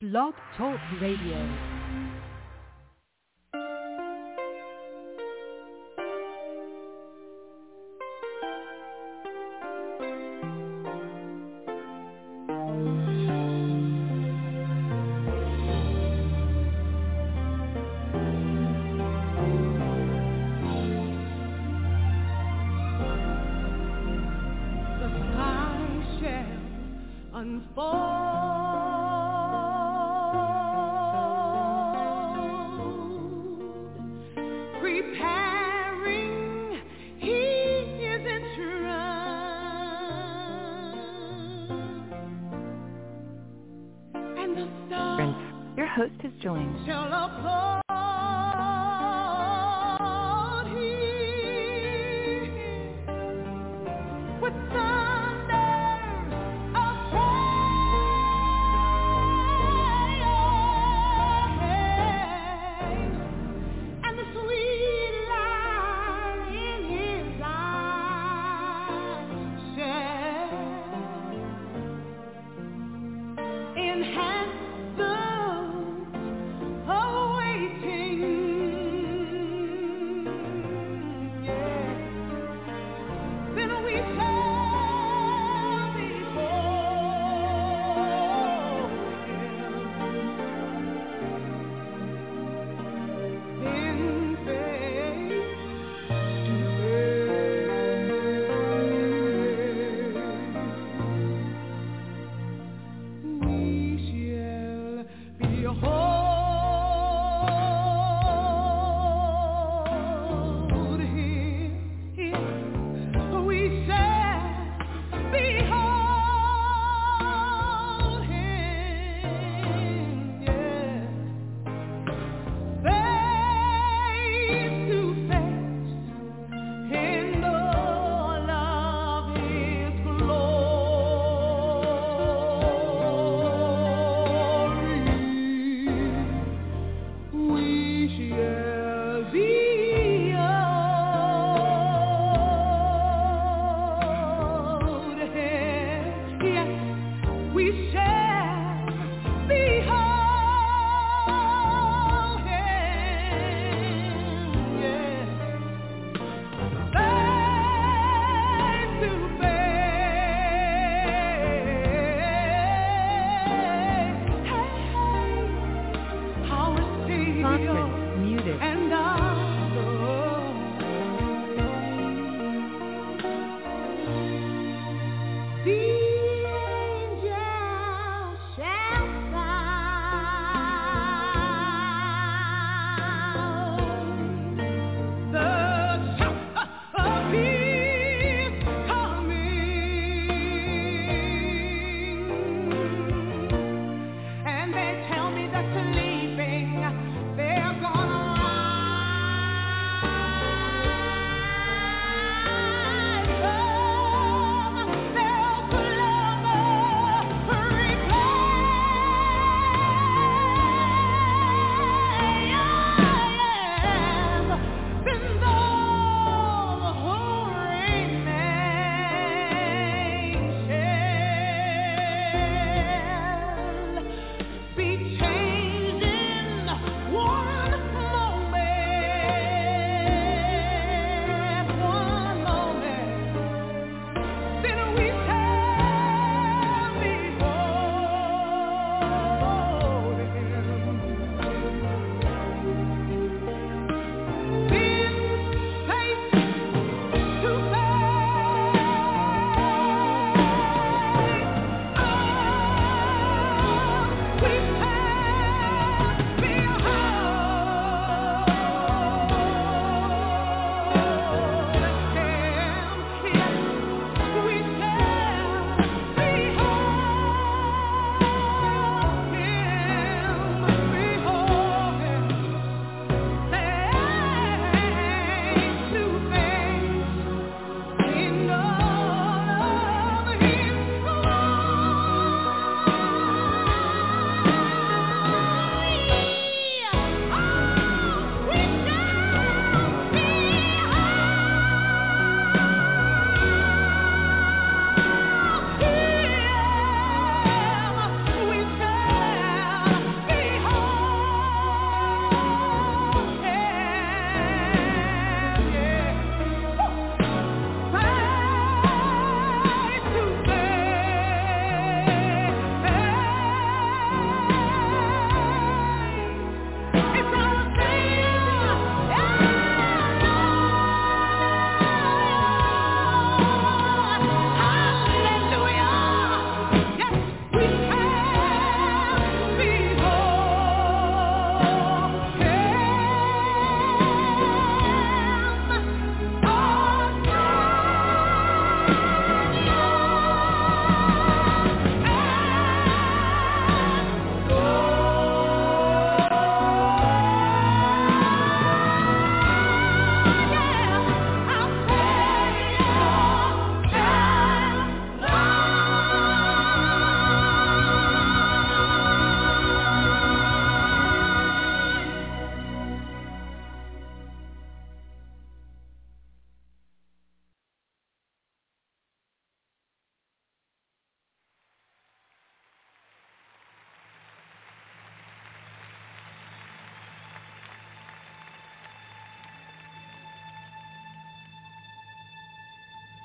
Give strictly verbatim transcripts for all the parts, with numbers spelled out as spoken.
Blog Talk Radio.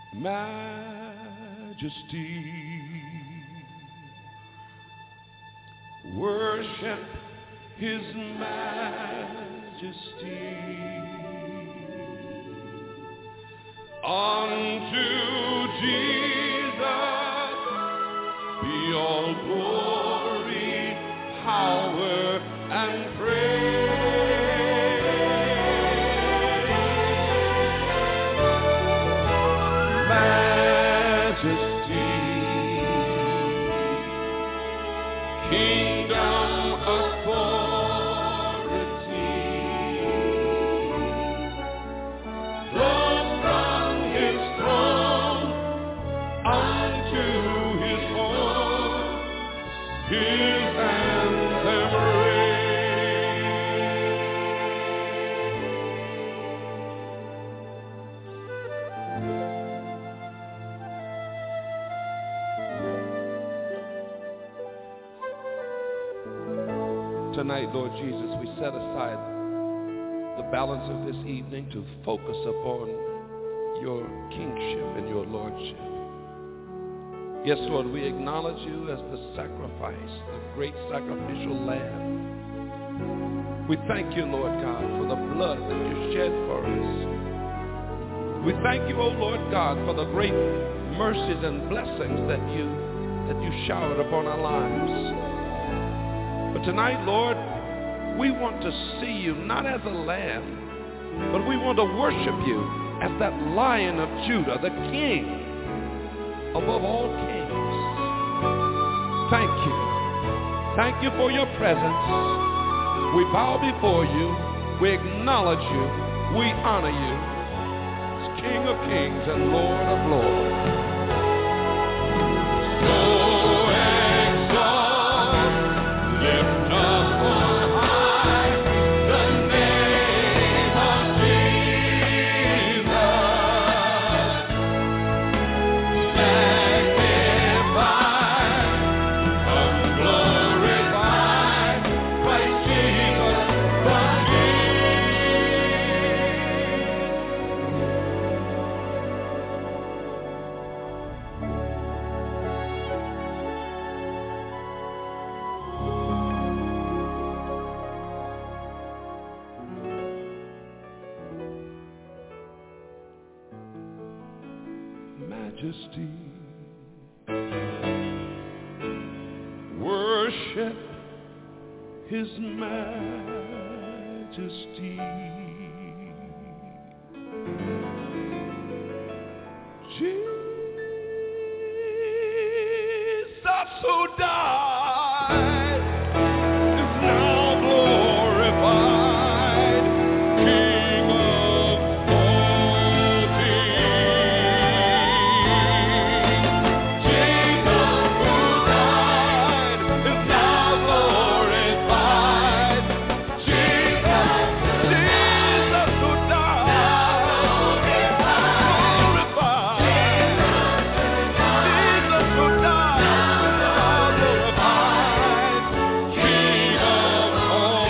majesty. Worship his majesty. Unto Jesus be all glory, power, and praise. Majesty, kingdom, authority, flows from his throne unto his home, his anthem Tonight, Lord Jesus, we set aside the balance of this evening to focus upon your kingship and your lordship. Yes, Lord, we acknowledge you as the sacrifice, the great sacrificial lamb. We thank you, Lord God, for the blood that you shed for us. We thank you, O Lord God, for the great mercies and blessings that you, that you showered upon our lives. But tonight, Lord, we want to see you not as a lamb, but we want to worship you as that Lion of Judah, the King above all kings. Thank you. Thank you for your presence. We bow before you. We acknowledge you. We honor you as King of kings and Lord of lords. So exalt, lift up on high the name of Jesus. Magnify, come glorify Christ Jesus the majesty. Worship his majesty. Jesus who died is now glorified, King of all kings. Jesus who died is now glorified. Jesus, Jesus who died, glorified. Jesus who died, now glorified, King of all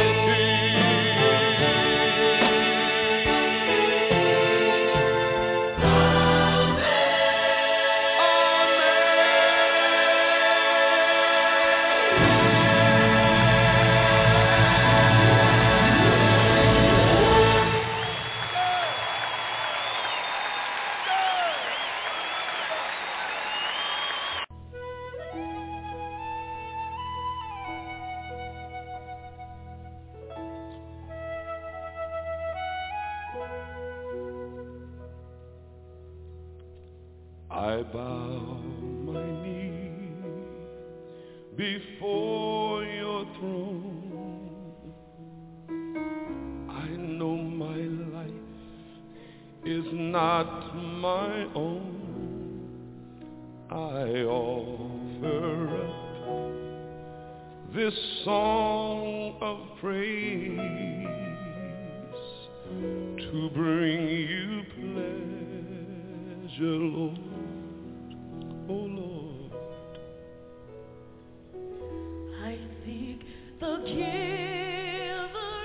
I bow my knee before your throne. I know my life is not my own. I offer up this song of praise to bring you pleasure, Lord. Oh Lord, I seek the giver,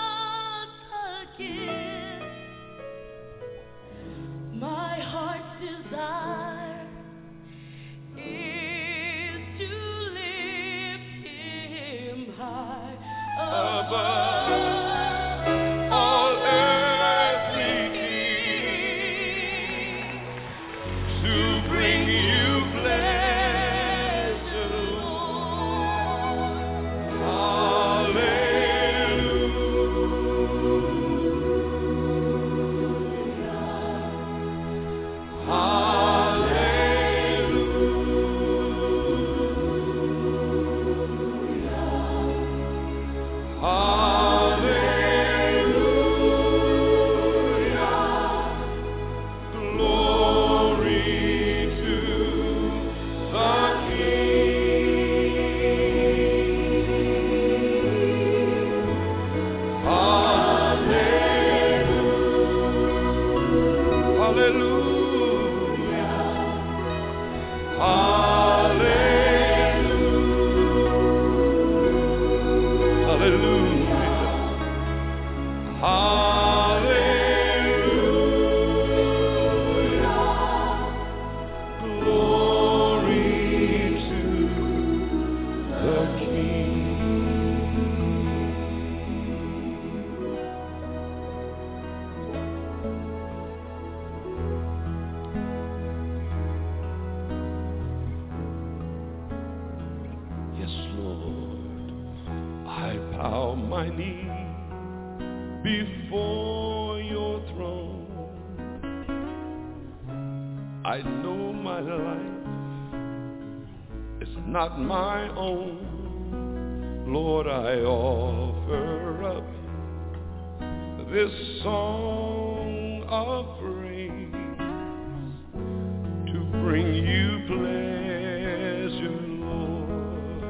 not the gift. My heart's Hallelujah. Hallelujah. Glory to the King. Yes, Lord, I bow my knee before your throne. I know my life is not my own. Lord, I offer up this song of praise to bring you pleasure, Lord.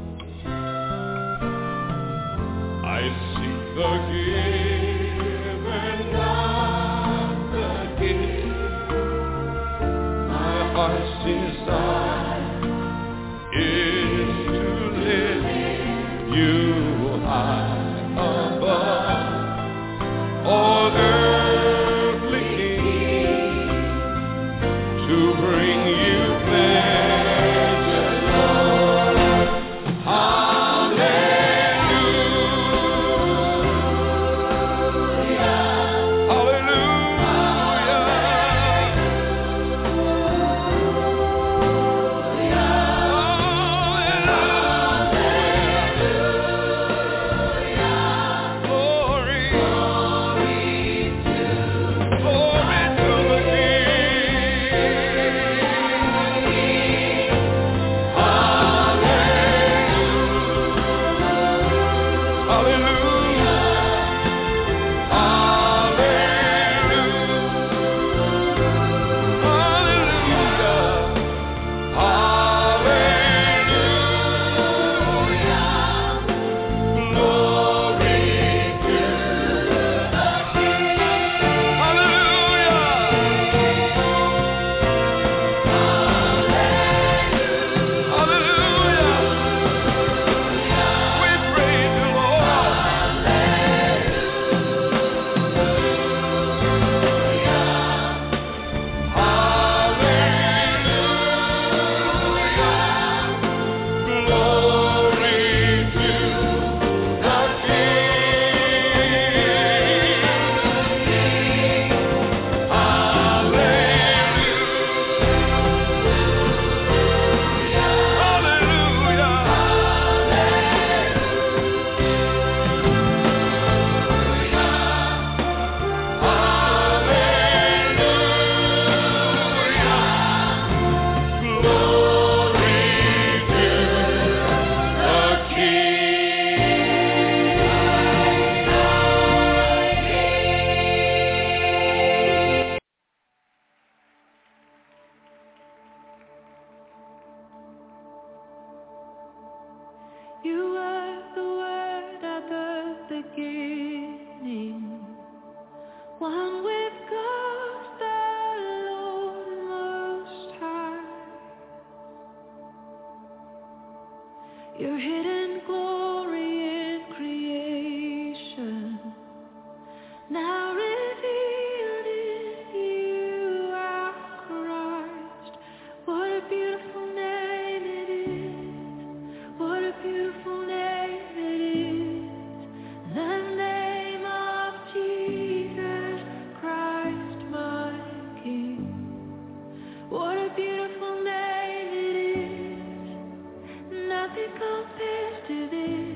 I seek the giver, not the gift. My heart's desire is to lift you high above all earthly kings, to bring you pleasure, Lord. Your hidden glory in creation, now revealed in you, our Christ. What a beautiful name it is. What a beautiful name it is. The name of Jesus Christ, my King. What a beautiful name it is. Nothing compares to this.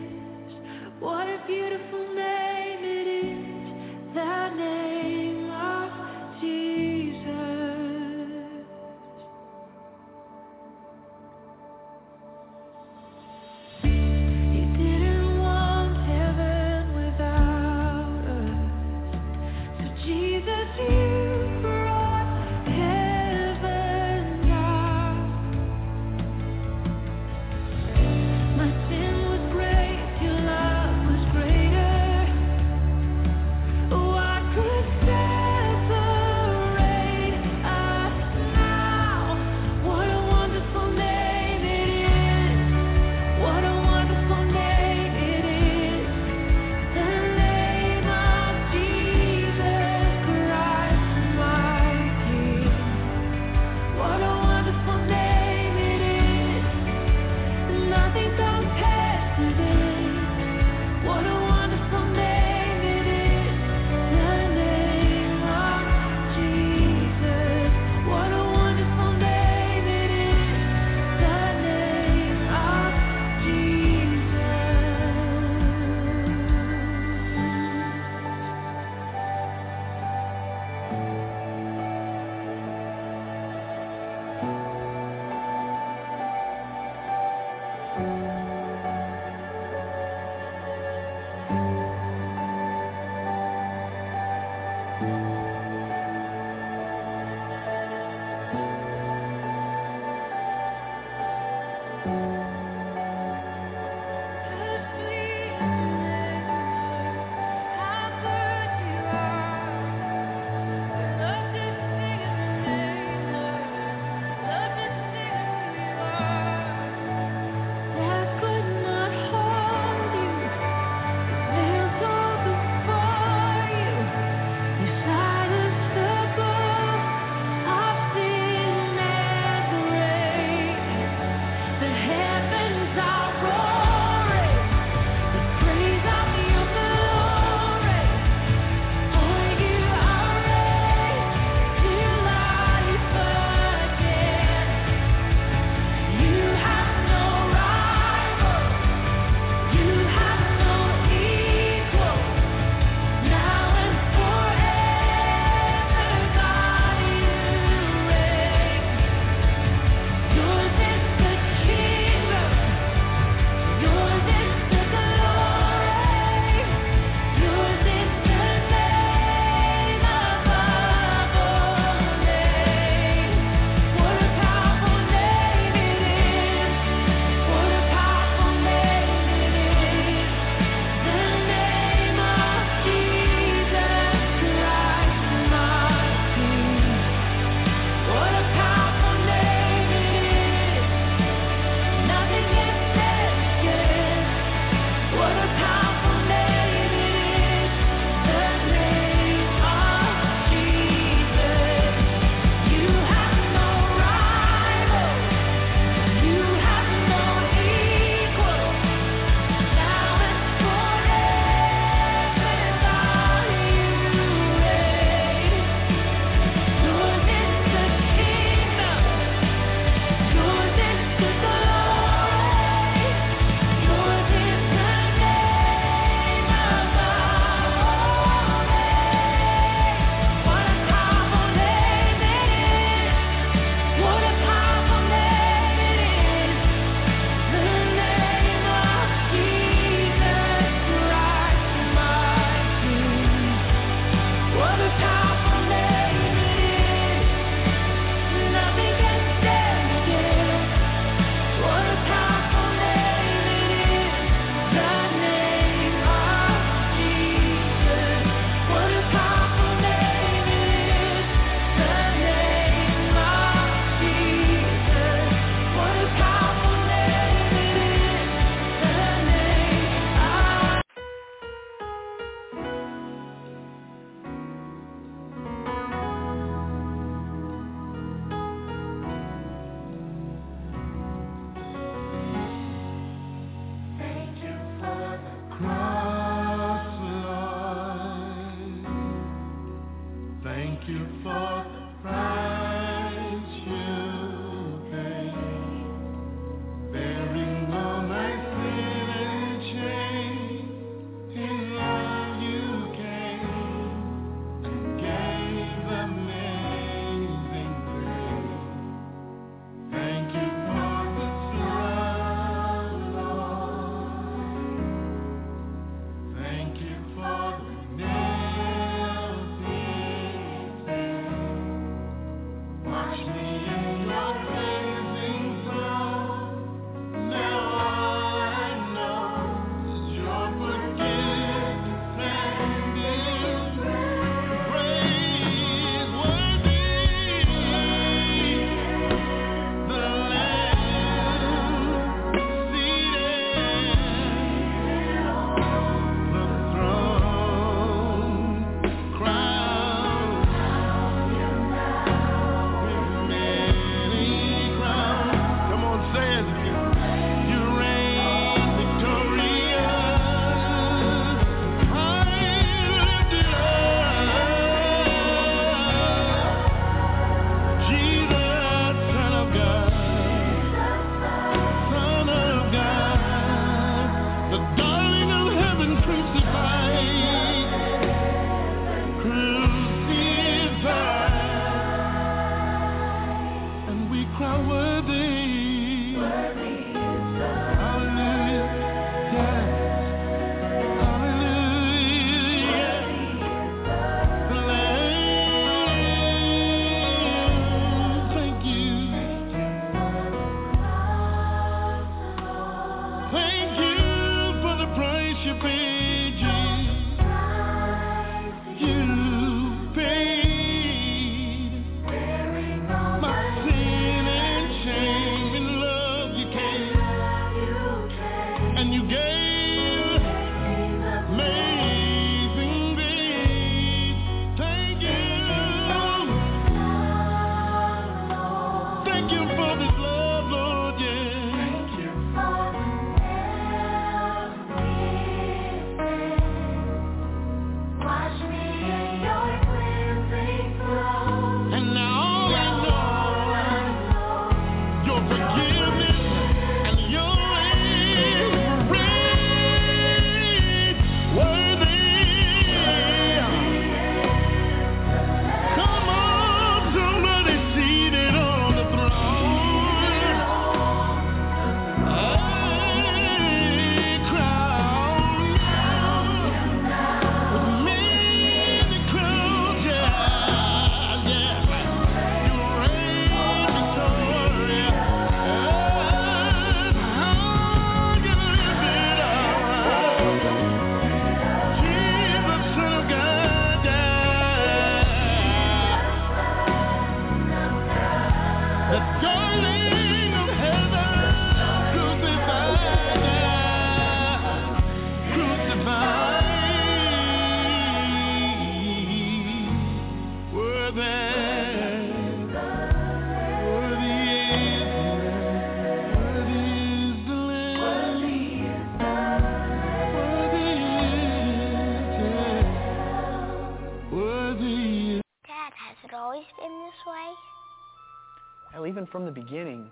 Even from the beginning,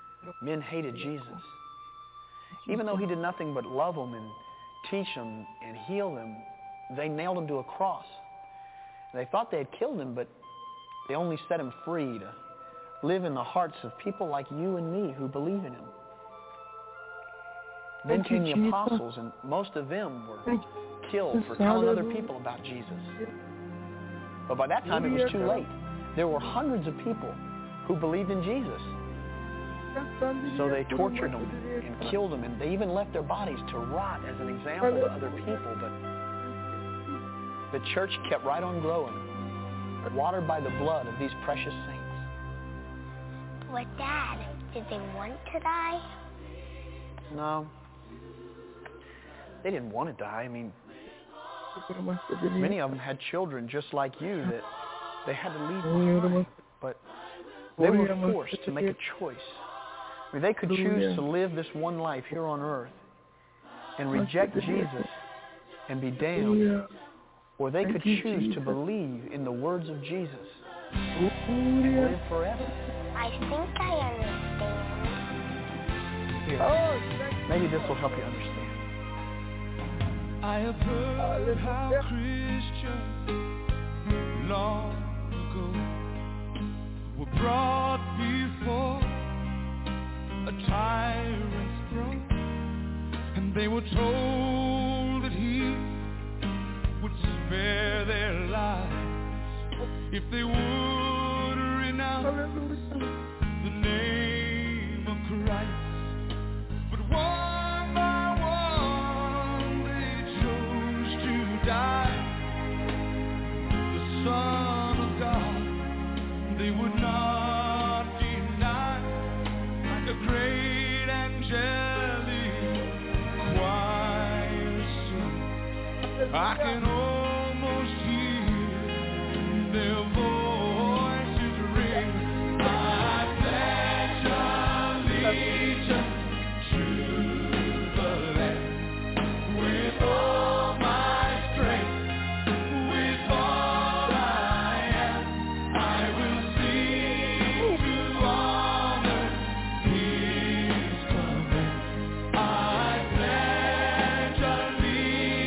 men hated Jesus. Even though he did nothing but love them and teach them and heal them, they nailed him to a cross. They thought they had killed him, but they only set him free to live in the hearts of people like you and me who believe in him. Then came the apostles, and most of them were killed for telling other people about Jesus. But by that time, it was too late. There were hundreds of people who believed in Jesus. So they tortured them and killed them, and they even left their bodies to rot as an example to other people. But the church kept right on growing, watered by the blood of these precious saints. But Dad, did they want to die? No. They didn't want to die. I mean, many of them had children just like you that they had to leave behind. But they were forced to make a choice. I mean, they could choose to live this one life here on earth and reject Jesus and be damned, or they could choose to believe in the words of Jesus and live forever. I think I understand. Here, maybe this will help you understand. I have heard how Christians long ago were brought before a tyrant's throne, and they were told that he would spare their lives if they would renounce the name of Christ. But one by one they chose to die. The Son of God they would not deny, like a great angelic choir sing. I can almost hear their voices ring. I pledge allegiance to the land with all my strength, with all I am. I will seek to honor His command. I pledge allegiance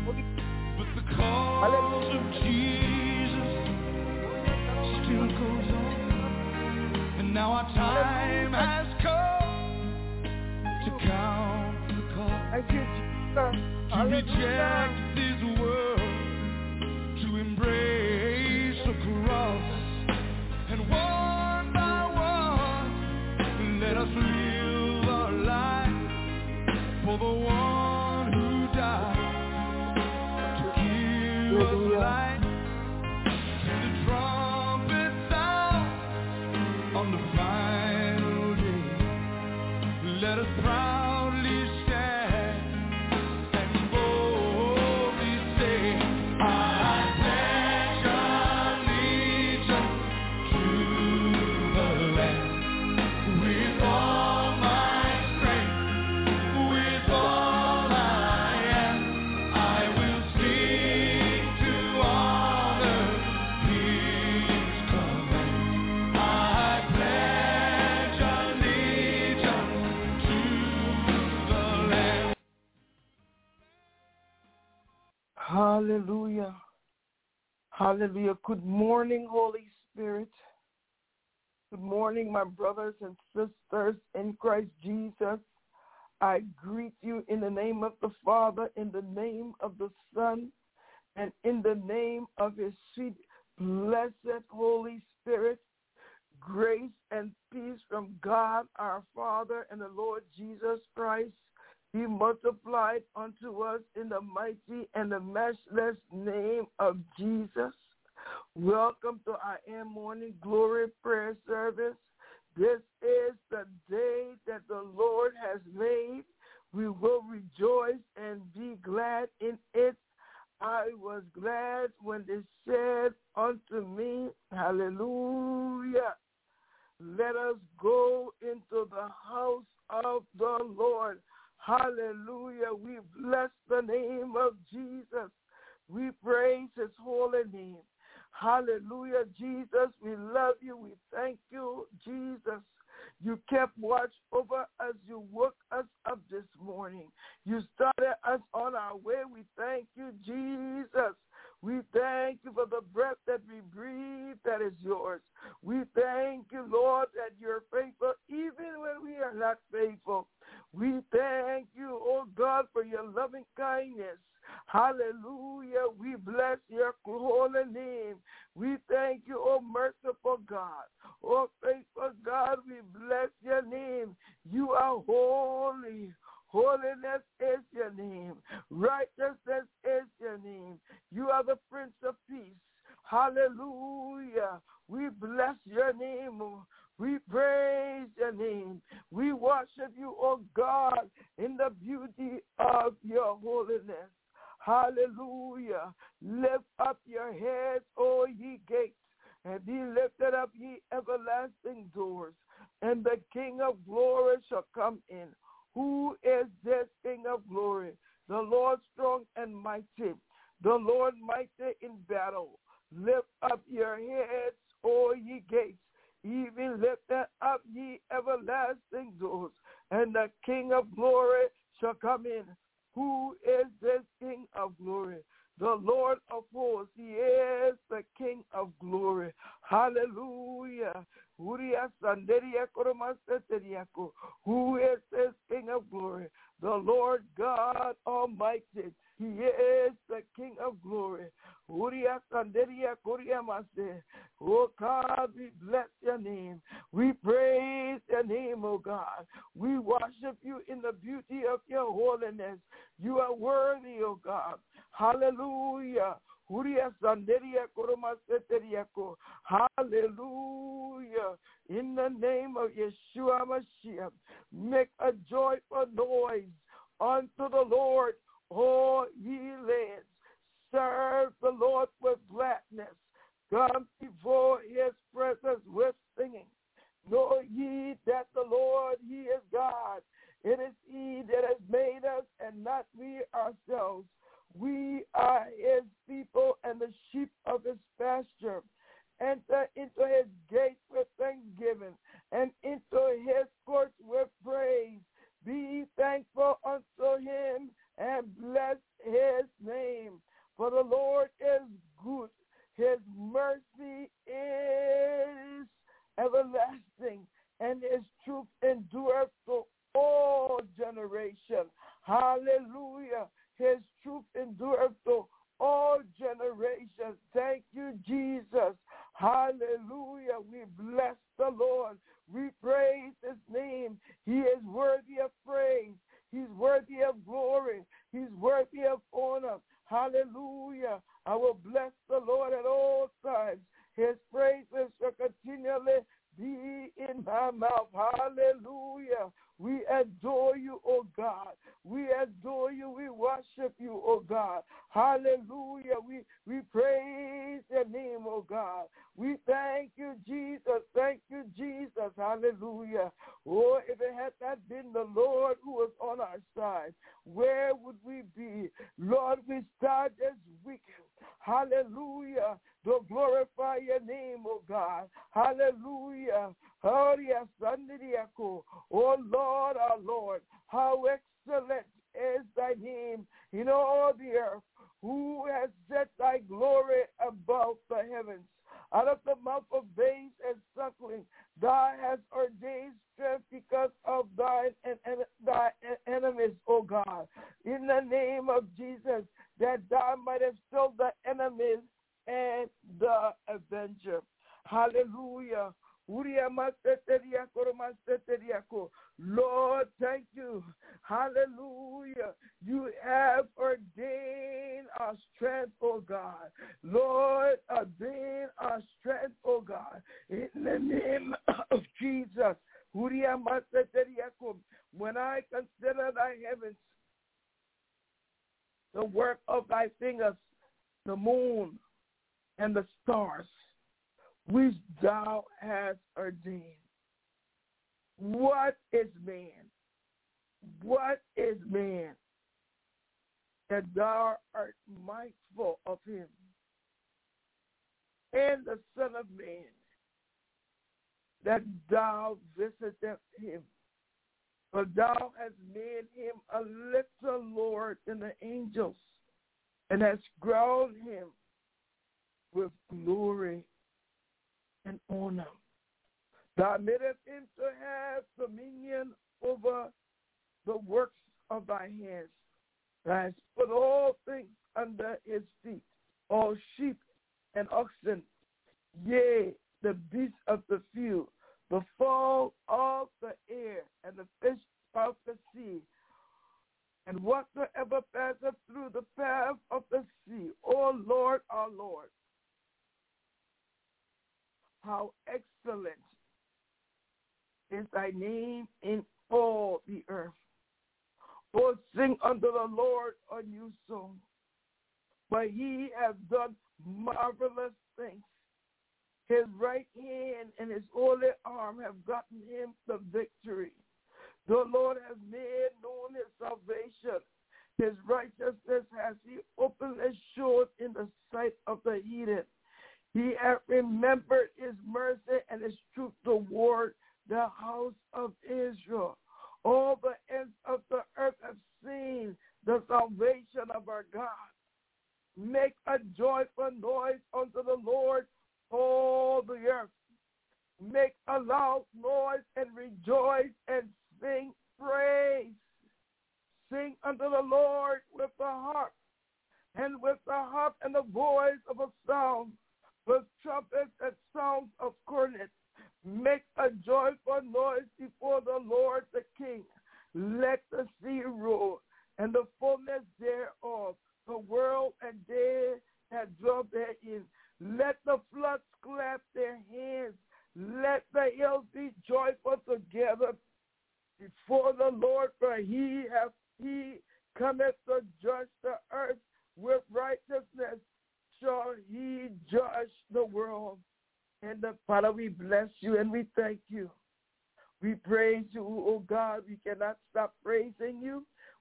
But the call of Jesus still goes on. And now our time has come to count the cost. To reject this world, to embrace the cross. And one by one, let us live our life for the one who died to give us life. Till the trumpet sound on the final day, let us proudly stand and boldly say, I pledge allegiance to the Lamb. With all my strength, with all I am, I will seek to honor His command. I pledge allegiance to the Lamb. Hallelujah. Hallelujah. Good morning, Holy Spirit. Good morning, my brothers and sisters in Christ Jesus. I greet you in the name of the Father, in the name of the Son, and in the name of His sweet, blessed Holy Spirit. Grace and peace from God our Father and the Lord Jesus Christ be multiplied unto us in the mighty and the matchless name of Jesus. Welcome to I Am Morning Glory Prayer Service. This is the day that the Lord has made. We will rejoice and be glad in it. I was glad when they said unto me, hallelujah. Let us go into the house of the Lord. Hallelujah. We bless the name of Jesus. We praise His holy name. Hallelujah, Jesus. We love you. We thank you, Jesus. You kept watch over us. You woke us up this morning. You started us on our way. We thank you, Jesus. We thank you for the breath that we breathe that is yours. We thank you, Lord, that you're faithful even when we are not faithful. We thank you, oh God, for your loving kindness. Hallelujah. We bless your holy name. We thank you, oh merciful God. Oh faithful God, we bless your name. You are holy. Holiness is your name. Righteousness is your name. You are the Prince of Peace. Hallelujah. We bless your name. We praise your name. We worship you, oh God, in the beauty of your holiness. Hallelujah. Lift up your heads, O ye gates, and be lifted up, ye everlasting doors, and the King of glory shall come in. Who is this King of glory? The Lord strong and mighty, the Lord mighty in battle. Lift up your heads, O ye gates, even lift up ye everlasting doors, and the King of glory shall come in. Who is this King of glory? The Lord of hosts. He is the King of glory. Hallelujah. Who is this King of glory? The Lord God Almighty. He is the King of glory. Oh God, we bless your name. We praise your name, oh God. We worship you in the beauty of your holiness. You are worthy, oh God. Hallelujah. Hallelujah. In the name of Yeshua Mashiach, make a joyful noise unto the Lord, all ye lands. Serve the Lord with gladness. Come before his presence with singing. Know ye that the Lord, he is God. It is he that has made us and not we ourselves. We are his people and the sheep of his pasture. Enter into his gates with thanksgiving and into his courts with praise. Be thankful unto him and bless his name. For the Lord is good. His mercy is everlasting, and his truth endureth to all generations. Hallelujah. His truth endureth to all generations. Thank you, Jesus. Hallelujah. We bless the Lord. We praise his name. He is worthy of praise. He's worthy of glory. He's worthy of honor. Hallelujah. I will bless the Lord at all times. His praises shall continually be in my mouth. Hallelujah. We adore you, O God. We adore you. We worship you, O God. Hallelujah. We, we praise your name, O God. We thank you, Jesus. Thank you, Jesus. Hallelujah. Oh, if it had not been the Lord who was on our side, where would we be? Lord, we start this week. Hallelujah. To glorify your name, O God. Hallelujah. Oh, Lord, our Lord, how excellent is thy name in all the earth, who has set thy glory above the heavens. Out of the mouth of babes and suckling, thou hast ordained strength because of thine and, and thy enemies, O God. In the name of Jesus, that thou mightest still the enemies and the avenger. Hallelujah. Lord, thank you. Hallelujah. You have ordained our strength, O God. Lord, ordain our strength, O God. In the name of Jesus. When I consider thy heavens, the work of thy fingers, the moon and the stars, which thou hast ordained. What is man? What is man that thou art mindful of him? And the Son of Man, that thou visitest him. For thou hast made him a little Lord in the angels, and hast crowned him with glory and honor. Thou madest him to have dominion over the works of thy hands. Thou hast put all things under his feet, all sheep and oxen, yea, the beasts of the field, the fowl of the air, and the fish of the sea, and whatsoever passeth through the path of the sea. O Lord, our Lord, how excellent is thy name in all the earth. Oh, sing unto the Lord a new song, for he hath done marvelous things. His right hand and his holy arm have gotten him the victory. The Lord has made known his salvation. His righteousness has he openly showed in the sight of the heathen. He hath remembered his mercy and his truth toward the house of Israel. All the ends of the earth have seen the salvation of our God. Make a joyful noise unto the Lord, all the earth. Make a loud noise and rejoice and sing praise. Sing unto the Lord with the harp, and with the harp and the voice of a sound, with trumpets and sounds of cornet. Make a joyful noise before the Lord the King. Let the sea roar, and the fullness thereof, the world and they that dwell therein. Let the floods clap their hands. Let the hills be joyful together before the Lord, for he hath he cometh to judge the earth. With righteousness shall he judge the world. And the Father, we bless you and we thank you. We praise you, oh God. We cannot stop praising you.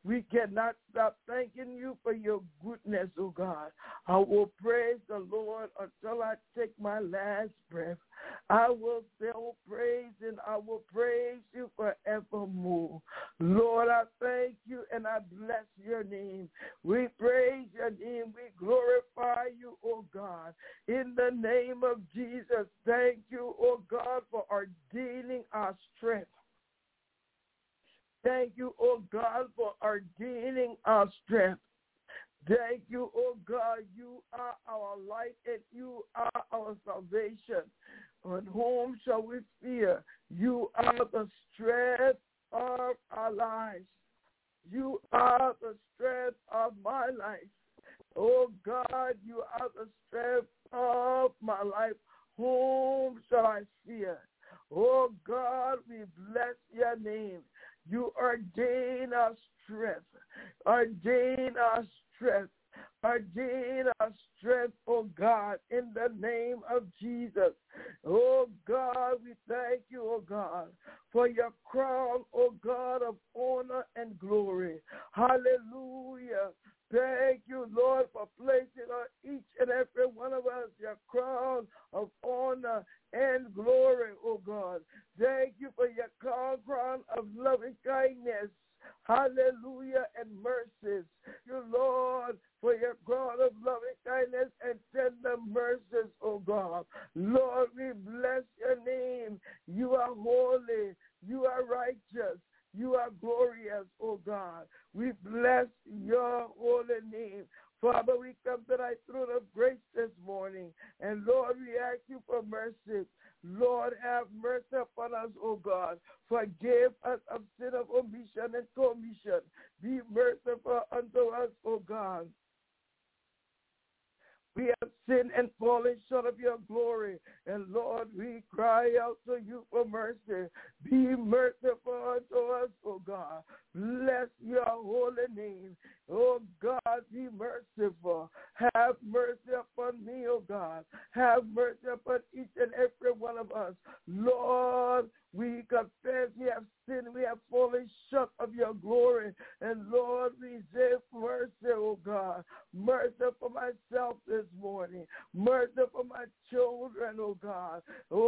We cannot stop thanking you for your goodness, oh God. I will praise the Lord until I take my last breath. I will still praise and I will praise you forevermore. Lord, I thank you and I bless your name. We praise your name. We glorify you, oh God. In the name of Jesus, thank you, oh God, for ordaining our strength. Thank you, oh God, for ordaining our strength. Thank you, oh God, you are our light and you are our salvation. On whom shall we fear? You are the strength of our lives. You are the strength of my life. Oh God, you are the strength of my life. Whom shall I fear? Oh God, we bless your name. You ordain our strength. Ordain our strength. Ordain our strength, oh God, in the name of Jesus. Oh God, we thank you, oh God, for your crown, oh God, of honor and glory. Hallelujah. Thank you, Lord, for placing on each and every one of us your crown of honor and glory, oh God. Thank you for your crown of loving kindness. Hallelujah, and mercies. You, Lord, for your crown of loving kindness and tender mercies, oh God. Lord, we bless your name. You are holy. You are righteous. You are glorious, oh God. We bless your holy name. Father, we come to thy throne of grace this morning. And Lord, we ask you for mercy. Lord, have mercy upon us, O God. Forgive us of sin of omission and commission. Be merciful unto us, O God. We have sinned and fallen short of your glory. And Lord, we cry out to you for mercy. Be merciful unto us, O God. Bless your holy name. Oh God, be merciful. Have mercy upon me, oh God. Have mercy upon each and every one of us. Lord, we confess we have sinned. We have fallen short of your glory. And Lord, we say mercy, oh God. Mercy for myself this morning. Mercy for my children, oh God.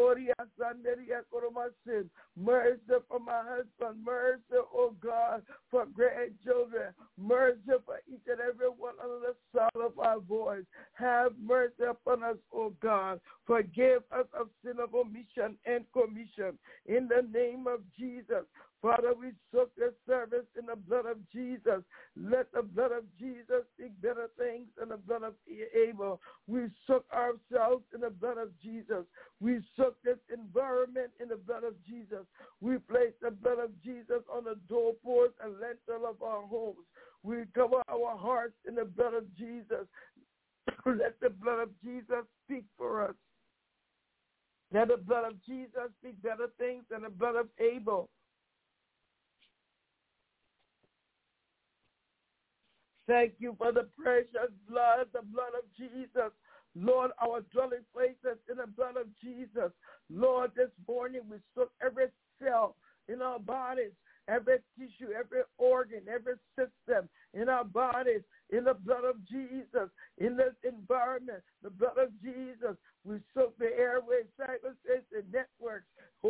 Mercy for my husband. Mercy, oh God, for grandchildren. Mercy for each and every one under the sound of our voice. Have mercy upon us, oh God. Forgive us of sin of omission and commission. In the name of Jesus, Father, we soak this service in the blood of Jesus. Let the blood of Jesus speak better things than the blood of Abel. We soak ourselves in the blood of Jesus. We soak this environment in the blood of Jesus. We place the blood of Jesus on the doorpost and lintel of our homes. We cover our hearts in the blood of Jesus. Let the blood of Jesus speak for us. Let the blood of Jesus speak better things than the blood of Abel. Thank you for the precious blood, the blood of Jesus. Lord, our dwelling places in the blood of Jesus. Lord, this morning we soak every cell in our bodies, every tissue, every organ, every system in our bodies, in the blood of Jesus, in this environment, the blood of Jesus. We soak the airways, cyberspace, and networks,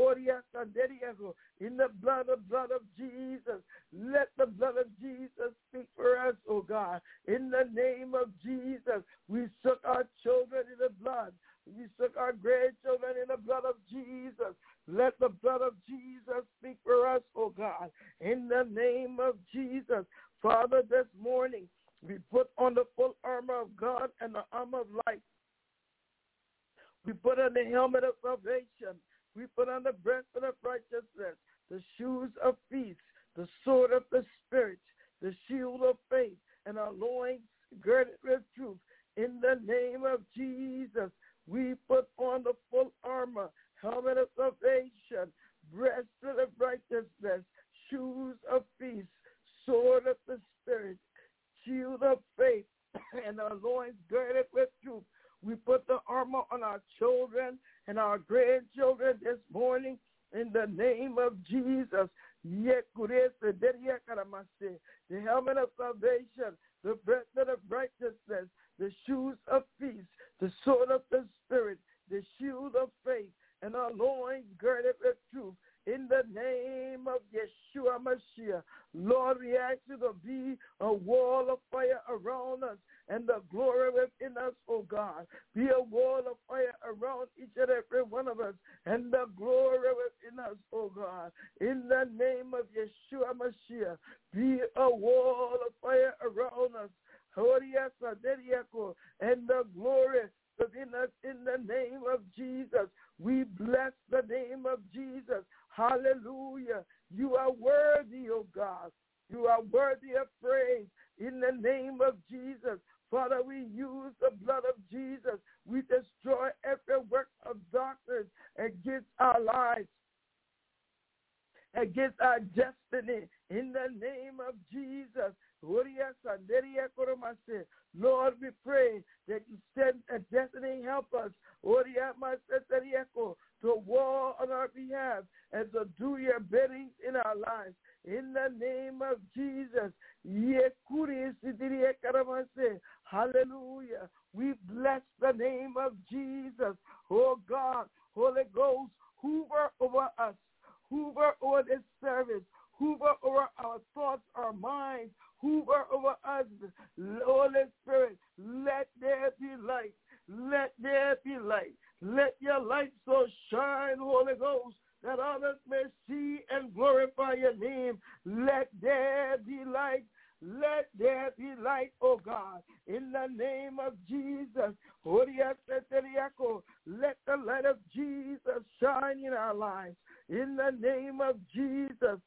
in the blood of blood of Jesus. Let the blood of Jesus speak for us, oh God. In the name of Jesus, we soak our children in the blood. We soak our grandchildren in the blood of Jesus. Let the blood of Jesus speak for us, oh God. In the name of Jesus. Father, this morning, we put on the full armor of God and the armor of light. We put on the helmet of salvation. We put on the breastplate of righteousness, the shoes of peace, the sword of the Spirit, the shield of faith, and our loins girded with truth. In the name of Jesus, we put on the full armor, helmet of salvation, breastplate of righteousness, shoes of peace, sword of the Spirit, shield of faith, and our loins girded with truth. We put the armor on our children and our grandchildren this morning in the name of Jesus. the helmet of salvation, the breastplate of righteousness, the shoes of peace, the sword of the Spirit, the shield of faith, and our loins girded with truth. In the name of Yeshua Mashiach, Lord, we ask you to be a wall of fire around us and the glory within us, oh God. Be a wall of fire around each and every one of us and the glory within us, oh God. In the name of Yeshua Mashiach, be a wall of fire around us and the glory within us in the name of Jesus. We bless the name of Jesus. Hallelujah. You are worthy, oh God. You are worthy of praise in the name of Jesus. Father, we use the blood of Jesus. We destroy every work of darkness against our lives, against our destiny in the name of Jesus. Lord, we pray that you send a destiny helpers to war on our behalf and to do your bidding in our lives. In the name of Jesus. Hallelujah. We bless the name of Jesus. Oh God, Holy Ghost, hover over us. Hoover over this service. Hoover over our thoughts, our minds. Hoover over us. Holy Spirit, let there be light. Let there be light. Let your light so shine, Holy Ghost, that others may see and glorify your name. Let there be light. Let there be light, oh God, in the name of Jesus. Let the light of Jesus shine in our lives. In the name of Jesus.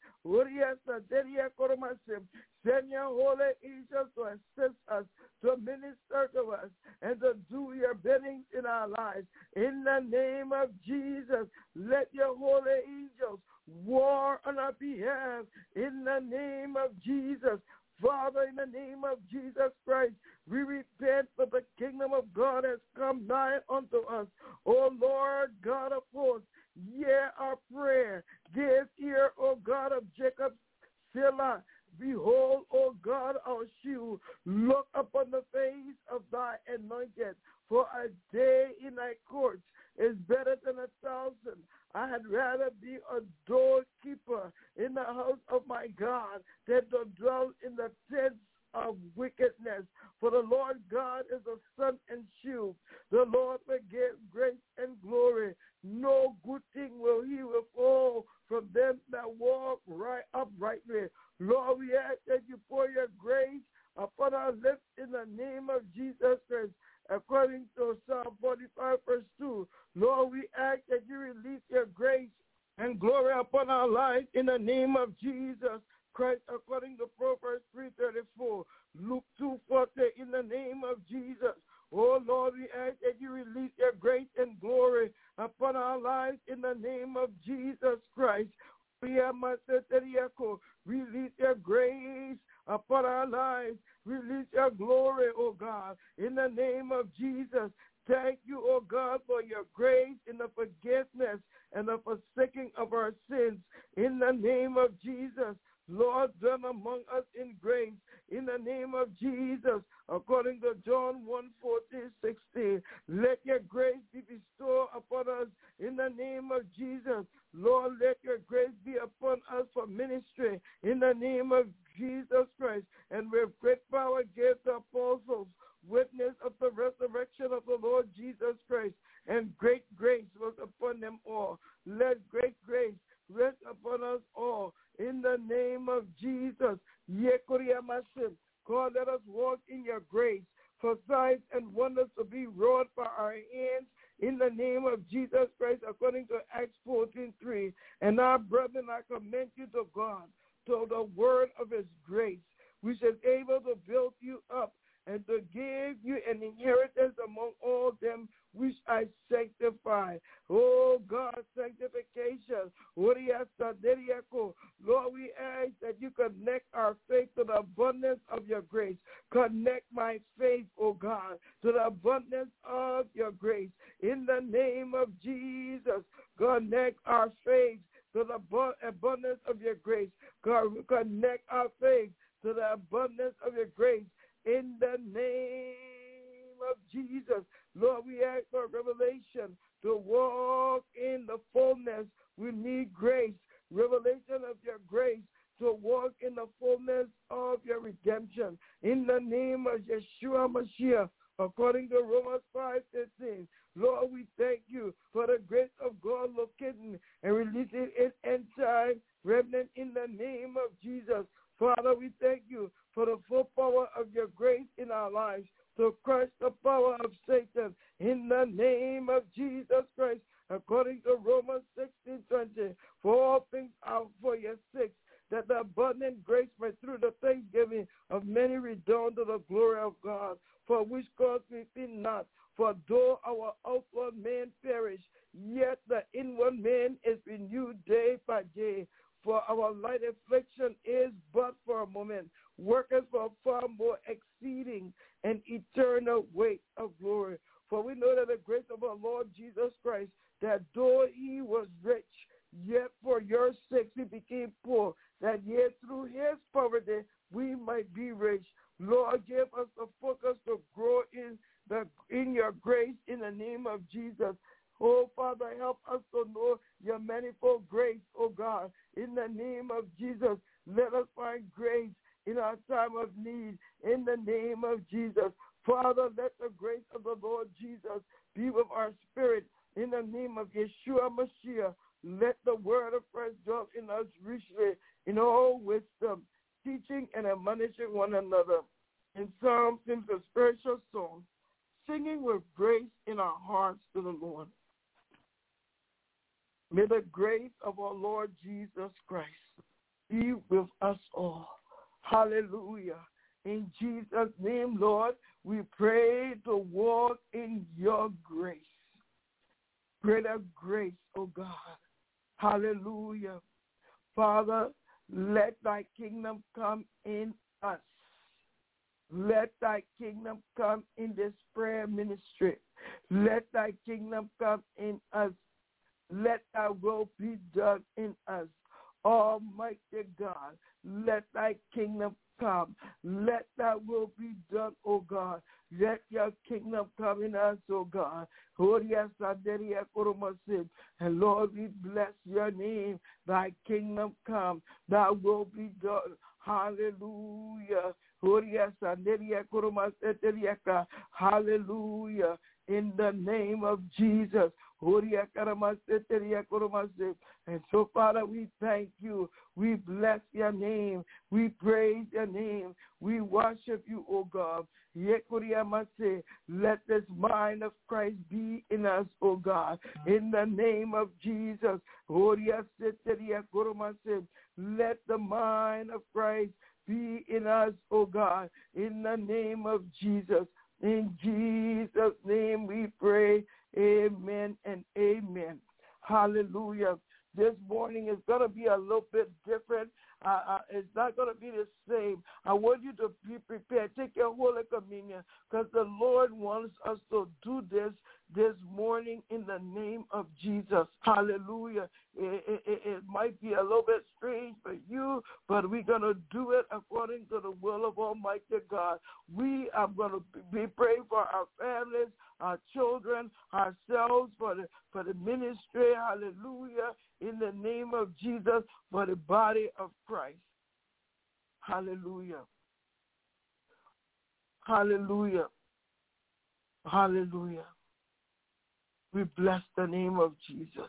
Send your holy angels to assist us, to minister to us, and to do your biddings in our lives. In the name of Jesus, let your holy angels war on our behalf. In the name of Jesus. Father, in the name of Jesus Christ, we repent for the kingdom of God has come nigh unto us. O Lord God of hosts, hear our prayer. Give ear, O God of Jacob, Selah. Behold, O God, our shield, look upon the face of thy anointed. For a day in thy courts is better than a thousand. I had rather be a doorkeeper in the house of my God than to dwell in the tents of wickedness. For the Lord God is a sun and shield. The Lord will give grace and glory. No good thing will he withhold from them that walk right uprightly. Lord, we ask that you pour your grace upon our lips in the name of Jesus Christ. According to Psalm forty-five, verse two, Lord, we ask that you release your grace and glory upon our lives in the name of Jesus Christ, according to Proverbs three thirty-four, Luke two forty, in the name of Jesus. Oh, Lord, we ask that you release your grace and glory upon our lives in the name of Jesus Christ. Release your grace upon our lives. Release your glory, oh God, in the name of Jesus. Thank you, oh God, for your grace in the forgiveness and the forsaking of our sins. In the name of Jesus, Lord, dwell among us in grace. In the name of Jesus, according to John one fourteen, sixteen, let your grace be bestowed upon us in the name of Jesus. Lord, let your grace be upon us for ministry in the name of Jesus Christ. And with great power give the apostles witness of the resurrection of the Lord Jesus Christ. And great grace was upon them all. Let great grace rest upon us all in the name of Jesus. God, let us walk in your grace for signs and wonders to be wrought by our hands in the name of Jesus Christ, according to Acts fourteen three. And our brethren, I commend you to God, to the word of his grace, which is able to build you up and to give you an inheritance among all them which I sanctify. Oh God, sanctification. Lord, we ask that you connect our faith to the abundance of your grace. Connect my faith, oh God, to the abundance of your grace. In the name of Jesus, connect our faith to the abundance of your grace. God, connect our faith to the abundance of your grace in the name of Jesus. Lord, we ask for revelation to walk in the fullness. We need grace, revelation of your grace to walk in the fullness of your redemption. In the name of Yeshua Mashiach, according to Romans five fifteen. Lord, we thank you for the grace of God locating and releasing its entire remnant in the name of Jesus. Father, we thank you for the full power of your grace in our lives to crush the power of Satan in the name of Jesus Christ, according to Romans sixteen twenty. For all things are for your sake, that the abundant grace may through the thanksgiving of many redound to the glory of God, for which cause we sin not. For though our outward man perish, yet the inward man is renewed day by day. For our light affliction is but for a moment, worketh for far more exceeding and eternal weight of glory. For we know that the grace of our Lord Jesus Christ, that though he was rich, yet for your sakes he became poor, that yet through his poverty we might be rich. Lord, give us the focus to grow in the in your grace in the name of Jesus. Oh, Father, help us to know your manifold grace, oh God. In the name of Jesus, let us find grace in our time of need. In the name of Jesus. Father, let the grace of the Lord Jesus be with our spirit. In the name of Yeshua Mashiach, let the word of Christ dwell in us richly in all wisdom, teaching and admonishing one another. In psalms, hymns, and spiritual songs, singing with grace in our hearts to the Lord. May the grace of our Lord Jesus Christ be with us all. Hallelujah. In Jesus' name, Lord, we pray to walk in your grace. Greater grace, oh God. Hallelujah. Father, let thy kingdom come in us. Let thy kingdom come in this prayer ministry. Let thy kingdom come in us. Let thy will be done in us. Almighty God, let thy kingdom come. Let thy will be done, O God. Let your kingdom come in us, O God. And Lord, we bless your name. Thy kingdom come. Thy will be done. Hallelujah. Hallelujah. In the name of Jesus. And so, Father, we thank you. We bless your name. We praise your name. We worship you, O God. Let this mind of Christ be in us, O God. In the name of Jesus. Let the mind of Christ be in us, O God. In the name of Jesus. In Jesus' name we pray. Amen and amen. Hallelujah. This morning is going to be a little bit different. Uh, uh, it's not going to be the same. I want you to be prepared. Take your Holy Communion because the Lord wants us to do this this morning in the name of Jesus. Hallelujah. It, it, it might be a little bit strange for you, but we're going to do it according to the will of Almighty God. We are going to be praying for our families, our children, ourselves, for the, for the ministry. Hallelujah. In the name of Jesus, for the body of Christ. Hallelujah. Hallelujah. Hallelujah. We bless the name of Jesus.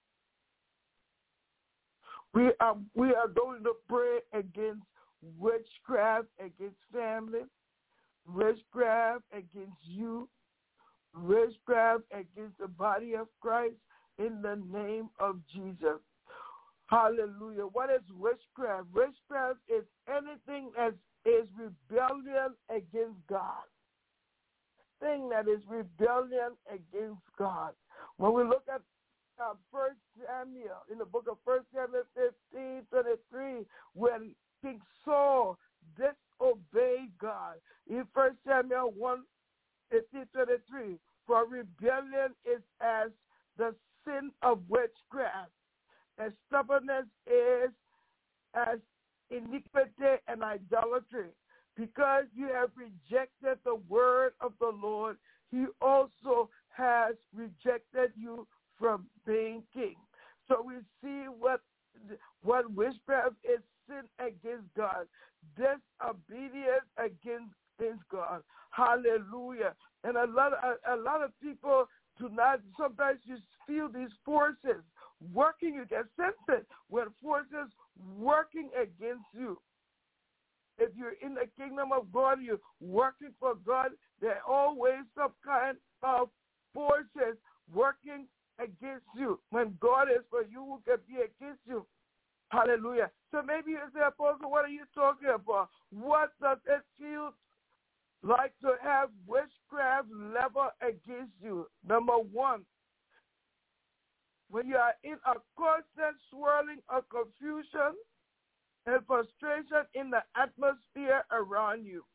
We are, we are going to pray against witchcraft, against family, witchcraft against you, witchcraft against the body of Christ in the name of Jesus. Hallelujah. What is witchcraft? Witchcraft is anything that is rebellion against God. Thing that is rebellion against God. When we look at uh, First Samuel, in the book of First Samuel fifteen twenty-three, when King Saul disobeyed God, in First Samuel one fifteen twenty-three, for rebellion is as the sin of witchcraft, and stubbornness is as iniquity and idolatry. Because you have rejected the word of the Lord, he also has rejected you from being king. So we see what what witchcraft is, sin against God, disobedience against, against God. Hallelujah. And a lot of, a, a lot of people do not, sometimes you feel these forces working, you get sense it when forces working against you. If you're in the kingdom of God, you're working for God, there are always some kind of forces working against you. When God is for you, who can be against you? Hallelujah. So maybe you say, Apostle, what are you talking about? What does it feel like to have witchcraft level against you? Number one, when you are in a constant swirling of confusion and frustration in the atmosphere around you.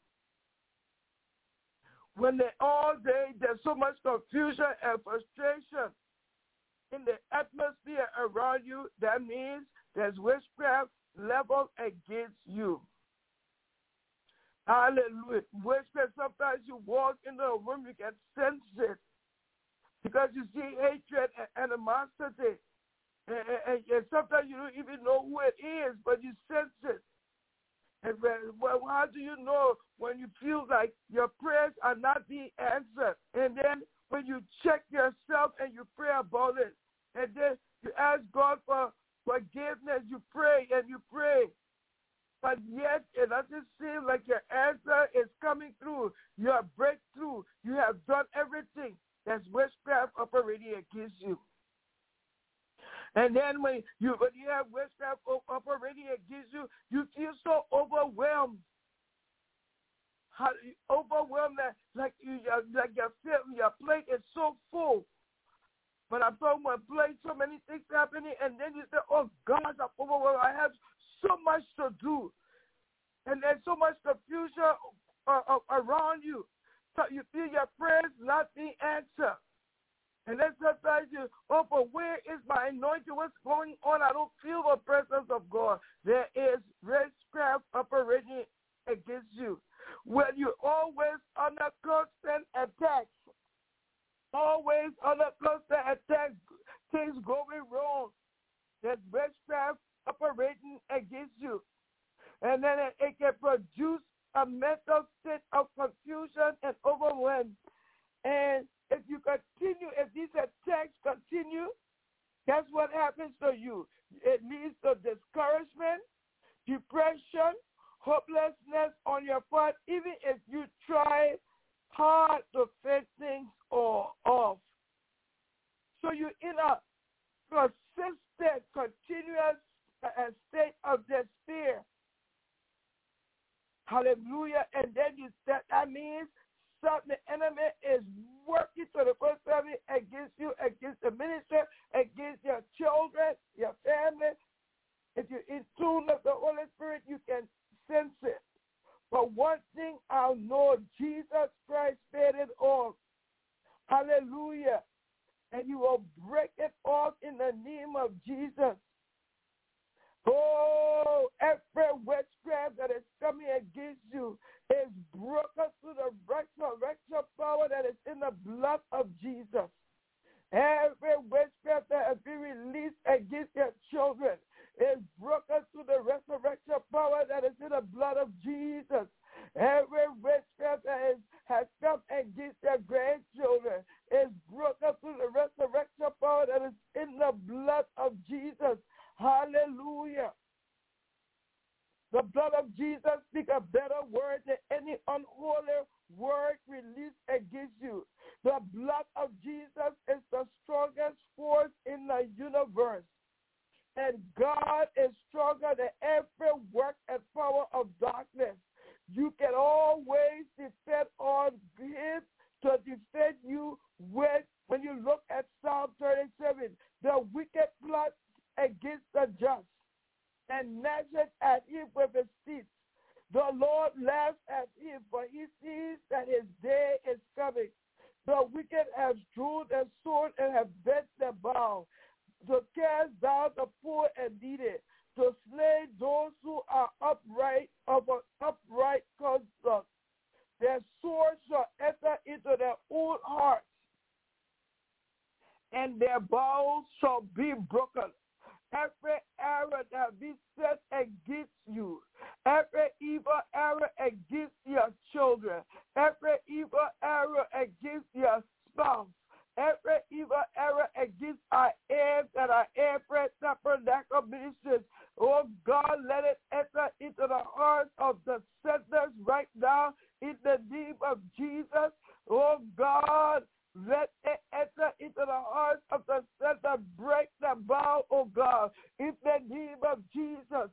When they, all day there's so much confusion and frustration in the atmosphere around you, that means there's witchcraft leveled against you. Hallelujah. Witchcraft, sometimes you walk into a room, you can sense it because you see hatred and animosity. And, and, and sometimes you don't even know who it is, but you sense it. And when, well, how do you know when you feel like your prayers are not being answered? And then when you check yourself and you pray about it, and then you ask God for forgiveness, you pray and you pray, but yet it doesn't seem like your answer is coming through. Your breakthrough, you have done everything. That's witchcraft operating against you. And then when you when you have witchcraft operating against you, you feel so overwhelmed. How, overwhelmed that like you like your your plate is so full. But I'm talking about plate, so many things happening, and then you say, "Oh God, I'm overwhelmed. I have so much to do," and there's so much confusion uh, uh, around you. So you feel your prayers not being answered. And then sometimes you, oh, but where is my anointing? What's going on? I don't feel the presence of God. There is witchcraft operating against you. When you're always under constant attack, always under constant attack, things going wrong, there's witchcraft operating against you. And then it, it can produce a mental state of confusion and overwhelm. And if you continue, if these attacks continue, that's what happens to you. It leads to discouragement, depression, hopelessness on your part, even if you try hard to fix things all off. So you're in a consistent, continuous uh, state of despair. Hallelujah. And then you that, that means something, the enemy is working to the first time against you, against the ministry, against your children, your family. If you're in tune with the Holy Spirit, you can sense it. But one thing I'll know, Jesus Christ paid it all. Hallelujah. And you will break it off in the name of Jesus. Oh, every witchcraft that is coming against you is broken through the resurrection power that is in the blood of Jesus. Every witchcraft that has been released against your children is broken through the resurrection power that is in the blood of Jesus. Every witchcraft that is, has come against your grandchildren is broken through the resurrection power that is in the blood of Jesus. Hallelujah. The blood of Jesus speaks a better word than any unholy word released against you. The blood of Jesus is the strongest force in the universe. And God is stronger than every work and power of darkness. You can always arrow against your children, every evil arrow against your spouse, every evil arrow against our heirs and our heir friends, tabernacle ministries. Oh God, let it enter into the hearts of the senders right now in the name of Jesus. Oh God, let it enter into the hearts of the sender. Break the bow, oh God, in the name of Jesus.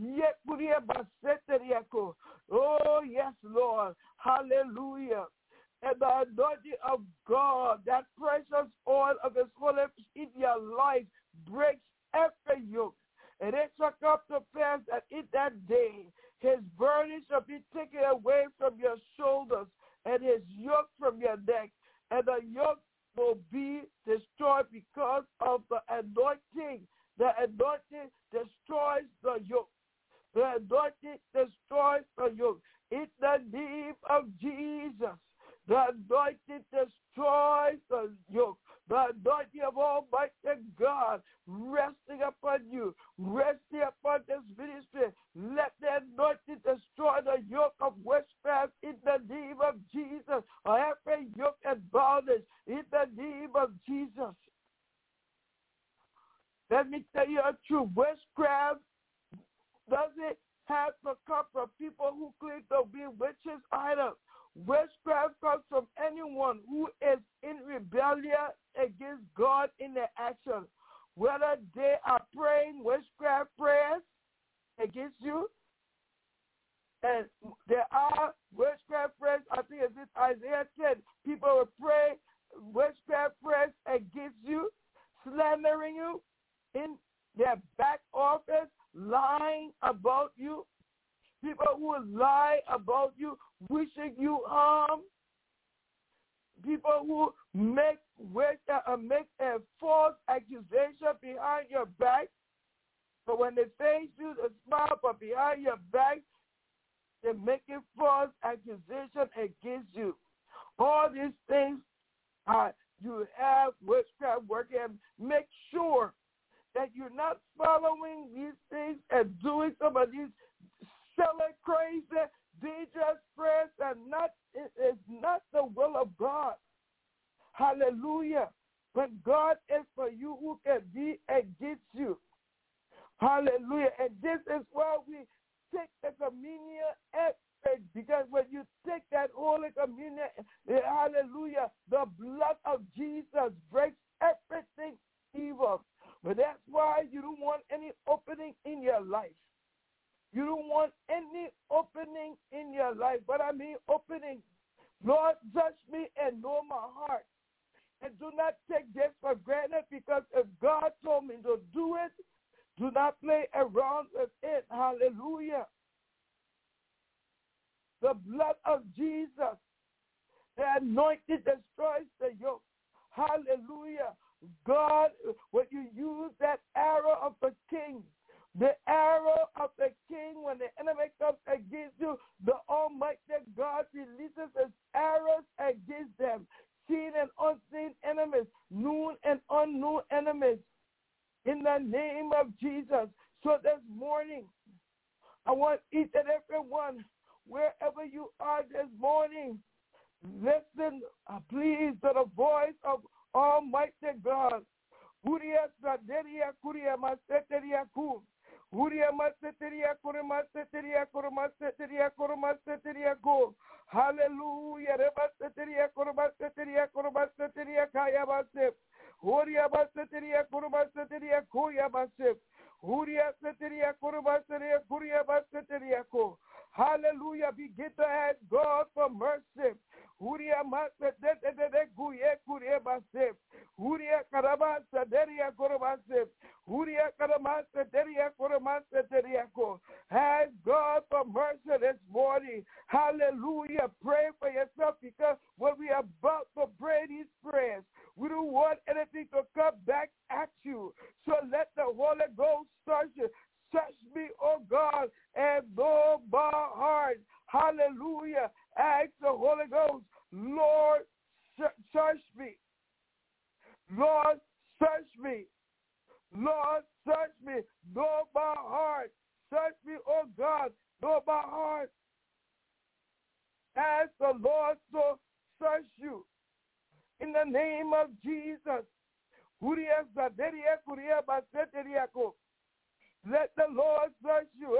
Oh yes, Lord. Hallelujah. And the anointing of God, that precious oil of his Holy in your life, breaks every yoke. And it shall come to pass that in that day, his burden shall be taken away from your shoulders and his yoke from your neck. And the yoke will be destroyed because of the anointing. The anointing destroys the yoke. The anointing destroys the yoke. In the name of Jesus, the anointing destroys the yoke. The anointing of Almighty God resting upon you, resting upon this ministry. Let the anointing destroy the yoke of witchcraft in the name of Jesus, or every yoke and bondage in the name of Jesus. Let me tell you a truth. Witchcraft doesn't have to come from people who claim to be witches either. Witchcraft comes from anyone who is in rebellion against God in their action. Whether they are praying witchcraft prayers against you, and there are witchcraft prayers, I think it's in Isaiah ten, people will pray witchcraft prayers against you, slandering you in their back office, lying about you. People who will lie about you, wishing you harm. People who make uh, make a false accusation behind your back. But when they face you, they smile, but behind your back, they're making false accusation against you. All these things, uh, you have witchcraft working. Make sure that you're not following these things and doing some of these selling crazy, dangerous prayers, and not it is not the will of God. Hallelujah. But God is for you, who can be against you. Hallelujah. And this is why we take the communion every, because when you take that Holy Communion, hallelujah, the blood of Jesus breaks everything evil. But that's why you don't want any opening in your life. You don't want any opening in your life. But I mean opening. Lord, touch me and know my heart. And do not take this for granted, because if God told me to do it, do not play around with it. Hallelujah. The blood of Jesus, the anointing destroys the yoke. Hallelujah. God, when you use that arrow of the king, the arrow of the king, when the enemy comes against you, the Almighty God releases his arrows against them. Seen and unseen enemies, known and unknown enemies, in the name of Jesus. So this morning, I want each and every one, wherever you are this morning, listen, uh, please, to the voice of Almighty God. Huria saderia kuria maseteria ku. Huria maseteria kure maseteria kure maseteria kure maseteria ku. Hallelujah. Reba seteria kure maseteria kure maseteria kaya basep. Huria maseteria kure maseteria kuya basep. Huria seteria kure maseteria kuria maseteria ku. Hallelujah. Begin to ask God for mercy. Huria maseteria kuye kuria basep. Huria karabasa deria korobasep. Huria karamasa deria koromasa deriako. Ask God for mercy this morning. Hallelujah. Pray for yourself, because when we are about to pray these prayers, we don't want anything to come back at you. So let the Holy Ghost search you. Search me, oh God, and know my heart. Hallelujah. Ask the Holy Ghost, Lord, search me. Lord, search me. Lord, search me. Know my heart. Search me, oh God. Know my heart. as the Lord so search you. In the name of Jesus. Let the Lord search you.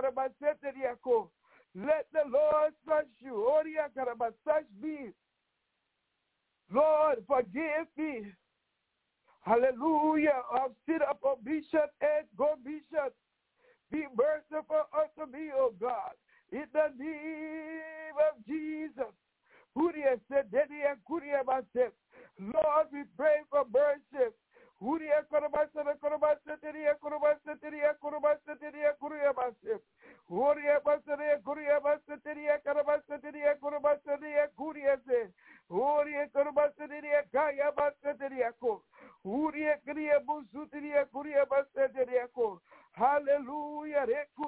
Let the Lord search you. Search me. Lord, forgive me. Hallelujah. I've sit up a bishop and go bishop. Be merciful unto me, O God. In the name of Jesus. Lord, we pray for mercy. Hallelujah.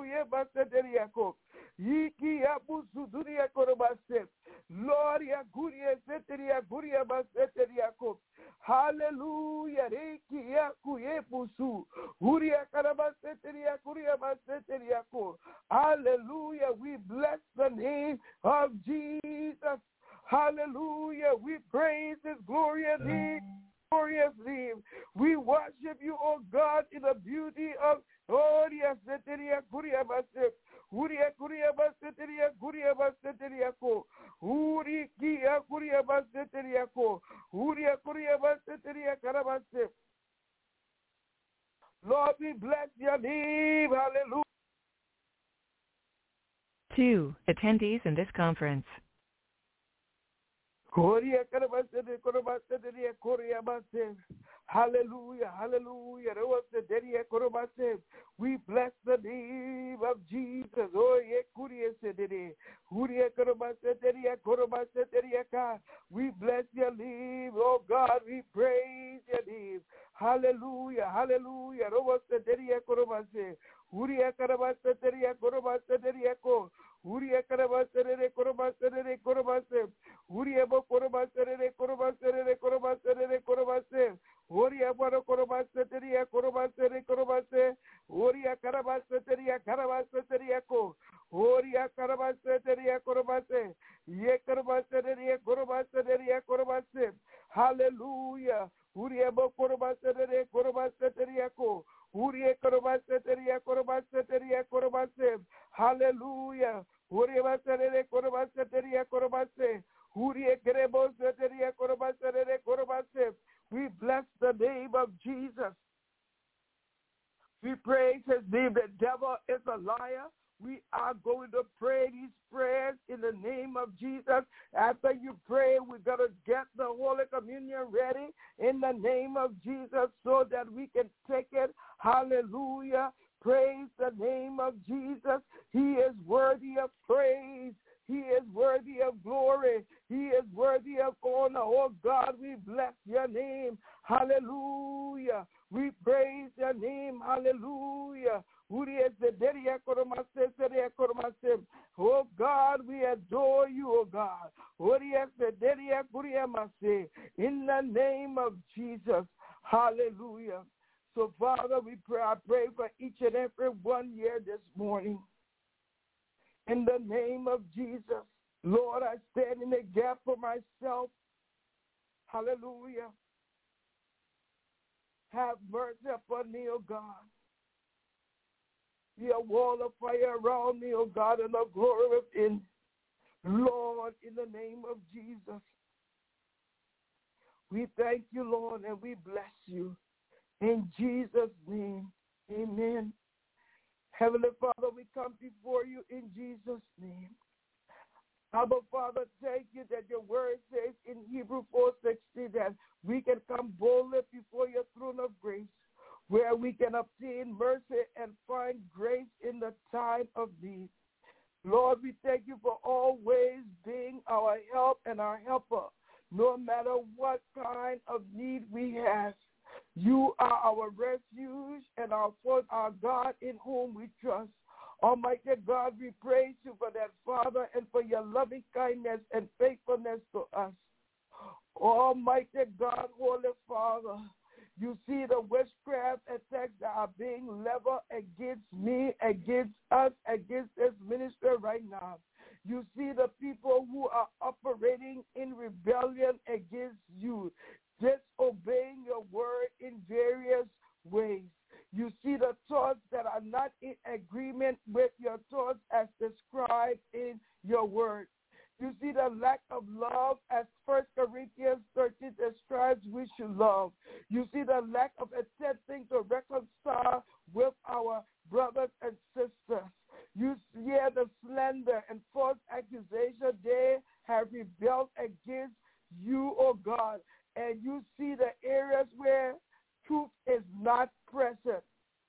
Lord, ya guria seteria guria baseteria ko. Hallelujah. Reki ya kuye pusu. Guria karabaseteria guria baseteria ko. Hallelujah. We bless the name of Jesus. Hallelujah. We praise his glorious name. Glorious name. We worship you, O God, in the beauty of Gloria seteria guria basep. Uria kuria baseteria kuria baseteria ko. Uri kia kuria baseteria ko. Uria kuria baseteria karabase. Lord, we bless your name. Hallelujah. Two attendees in this conference. Korea karabase korabaseteria korea base. Hallelujah, hallelujah. We bless the name of Jesus. Oh, we bless your name. Oh, God, we praise your name. Hallelujah, hallelujah. Uria karabaseteria korobaseteria ko. Uria karabaserere korobaserere korobase. Uria bo korobaserere korobaserere korobaserere korobase. Uria baro korobaseteria korobasere korobase. Uria karabaseteria karabaseteria ko. Uria karabaseteria korobase. Ye karabaseteria korobaseteria korobase. Hallelujah. Uria bo korobaserere korobaseteria ko. Urie korobaseteria korobaseteria korobase. Hallelujah. Urie baserere korobaseteria korobase. Urie kereboseteria korobaserere korobase. We bless the name of Jesus. We praise his name. The devil is a liar. We are going to pray these prayers in the name of Jesus. After you pray, we're going to get the Holy Communion ready in the name of Jesus so that we can take it. Hallelujah. Praise the name of Jesus. He is worthy of praise. He is worthy of glory. He is worthy of honor. Oh God, we bless your name. Hallelujah. We praise your name. Hallelujah. Oh God, we adore you, oh God. In the name of Jesus. Hallelujah. So Father, we pray, I pray for each and every one here this morning. In the name of Jesus. Lord, I stand in the gap for myself. Hallelujah. Have mercy upon me, oh God. Be a wall of fire around me, oh God, and of glory within. Lord, in the name of Jesus, we thank you, Lord, and we bless you. In Jesus' name, amen. Heavenly Father, we come before you in Jesus' name. Abba, Father, thank you that your word says in Hebrews four sixty that we can come boldly before your throne of grace, where we can obtain mercy and find grace in the time of need. Lord, we thank you for always being our help and our helper, no matter what kind of need we have. You are our refuge and our, our God in whom we trust. Almighty God, we praise you for that, Father, and for your loving kindness and faithfulness to us. Almighty God, Holy Father, you see the witchcraft attacks that are being leveled against me, against us, against this ministry right now. You see the people who are operating in rebellion against you, disobeying your word in various ways. You see the thoughts that are not in agreement with your thoughts as described in your word. You see the lack of love as First Corinthians thirteen describes we should love. You see the lack of attempting to reconcile with our brothers and sisters. You hear the slander and false accusation they have rebelled against you, O God. And you see the areas where truth is not present.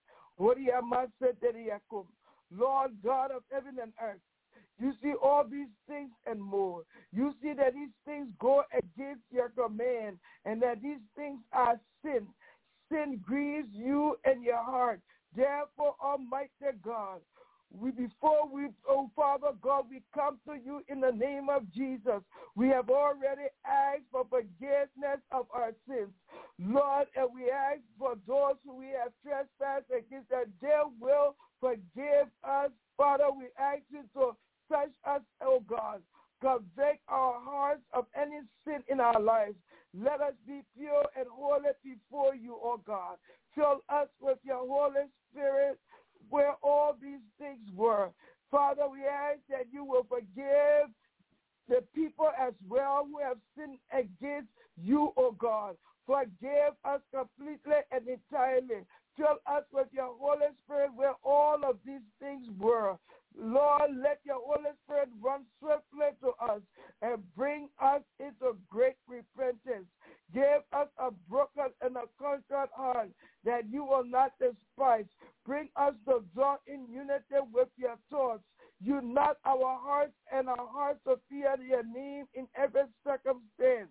Lord God of heaven and earth, you see all these things and more. You see that these things go against your command and that these things are sin. Sin grieves you and your heart. Therefore, Almighty God, we before we, oh Father God, we come to you in the name of Jesus. We have already asked for forgiveness of our sins. Lord, and we ask for those who we have trespassed against that they will forgive us. Father, we ask you to touch us, oh God. Convict our hearts of any sin in our lives. Let us be pure and holy before you, oh God. Fill us with your Holy Spirit where all these things were. Father, we ask that you will forgive the people as well who have sinned against you, O God. Forgive us completely and entirely. Fill us with your Holy Spirit where all of these things were. Lord, let your Holy Spirit run swiftly to us and bring us into great repentance. Give us a broken and a contrite heart that you will not despise. Bring us to draw in unity with your thoughts. Unite our hearts and our hearts to fear your name in every circumstance,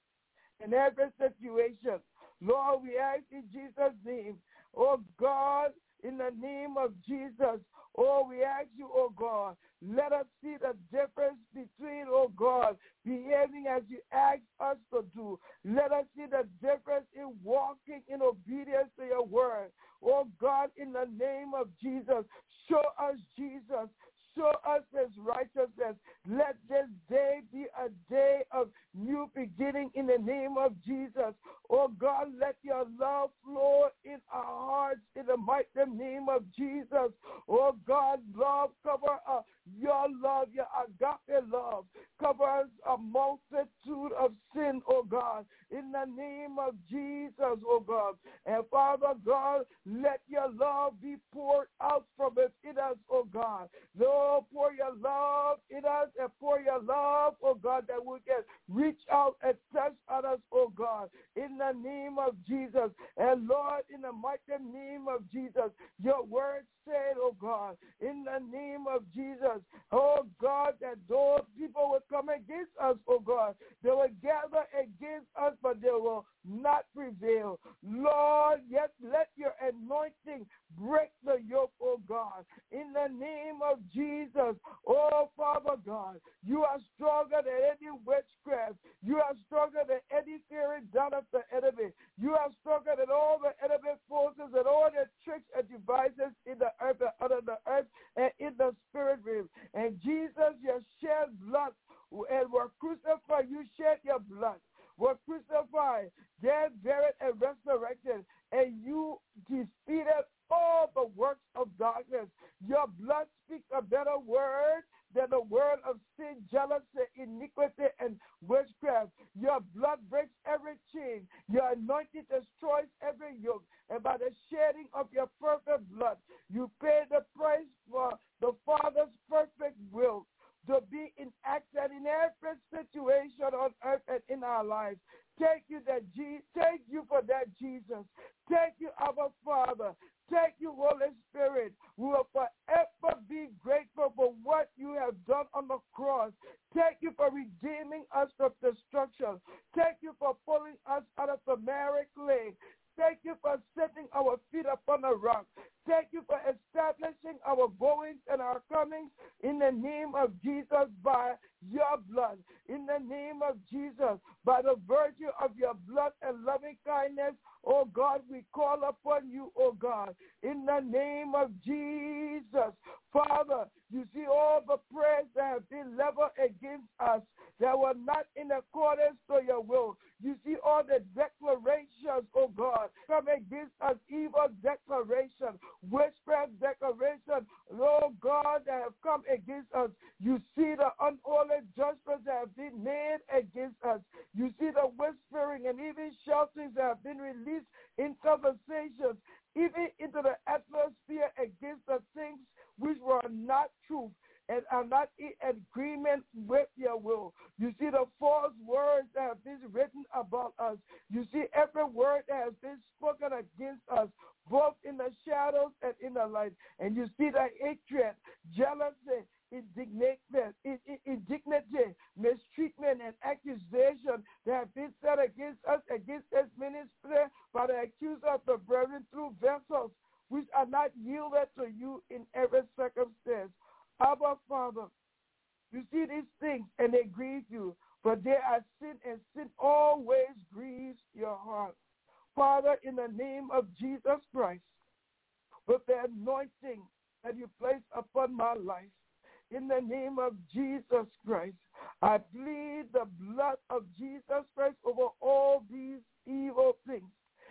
in every situation. Lord, we ask in Jesus' name, oh God, in the name of Jesus, oh, we ask you, oh God, let us see the difference between, oh God, behaving as you ask us to do. Let us see the difference in walking in obedience to your word. Oh God, in the name of Jesus, show us Jesus. Show us his righteousness. Let this day be a day of new beginning in the name of Jesus. Oh God, let your love flow in our hearts in the mighty name of Jesus. Oh God, love, cover uh, your love, your agape love. Cover a multitude of sin, oh God, in the name of Jesus, oh God. And Father God, let your love be poured out from within us, oh God. Lord, pour your love in us and pour your love, oh God, that we can reach out and touch others, oh God, in the name of Jesus. And Lord, in the mighty name of Jesus, your word said, oh God, in the name of Jesus, oh God, that those people will come against us, oh God. They will gather against us, but they will not prevail. Lord, yes, let your anointing break the yoke, oh God, in the name of Jesus. Oh, Father God, you are stronger than any witchcraft. You are stronger than any fearing done of the enemy. You are stronger than all the enemy forces and all the tricks and devices in the earth and under the earth and in the spirit realm. And Jesus, you shed blood and were crucified. You shed your blood. Were crucified, dead, buried, and resurrected, and you defeated all the works of darkness. Your blood speaks a better word than the word of sin, jealousy, iniquity, and witchcraft. Your blood breaks every chain. Your anointing destroys every yoke. And by the shedding of your perfect blood, you pay the price for the Father's perfect will to be enacted in every situation on earth and in our lives. Thank you that Je- thank you for that, Jesus. Thank you, our Father. Thank you, Holy Spirit. We will forever be grateful for what you have done on the cross. Thank you for redeeming us from destruction. Thank you for pulling us out of the marriage clay. Thank you for setting our feet upon a rock. Thank you for establishing our goings and our comings in the name of Jesus by your blood. in the name of Jesus, by the virtue of your blood and loving kindness, oh God, we call upon you, oh God, in the name of Jesus. Father, you see all the prayers that have been leveled against us that were not in accordance to your will. You see all the declarations, oh God, come against us, evil declaration, witchcraft declaration, oh God, that have come against us. You see the unholy judgments that have been made against us. You see the whispering and even shoutings that have been released in conversations, even into the atmosphere against the things which were not truth and are not in agreement with your will. You see the false words that have been written about us. You see every word that has been spoken against us, both in the shadows and in the light. And you see the hatred, jealousy, indignation, indignity, mistreatment, and accusation that have been said against us, against this ministry by the accuser of the brethren through vessels which are not yielded to you in every circumstance. Abba, Father, you see these things and they grieve you, but they are sin, and sin always grieves your heart. Father, in the name of Jesus Christ, with the anointing that you place upon my life, in the name of Jesus Christ, I plead the blood of Jesus Christ over all these evil things.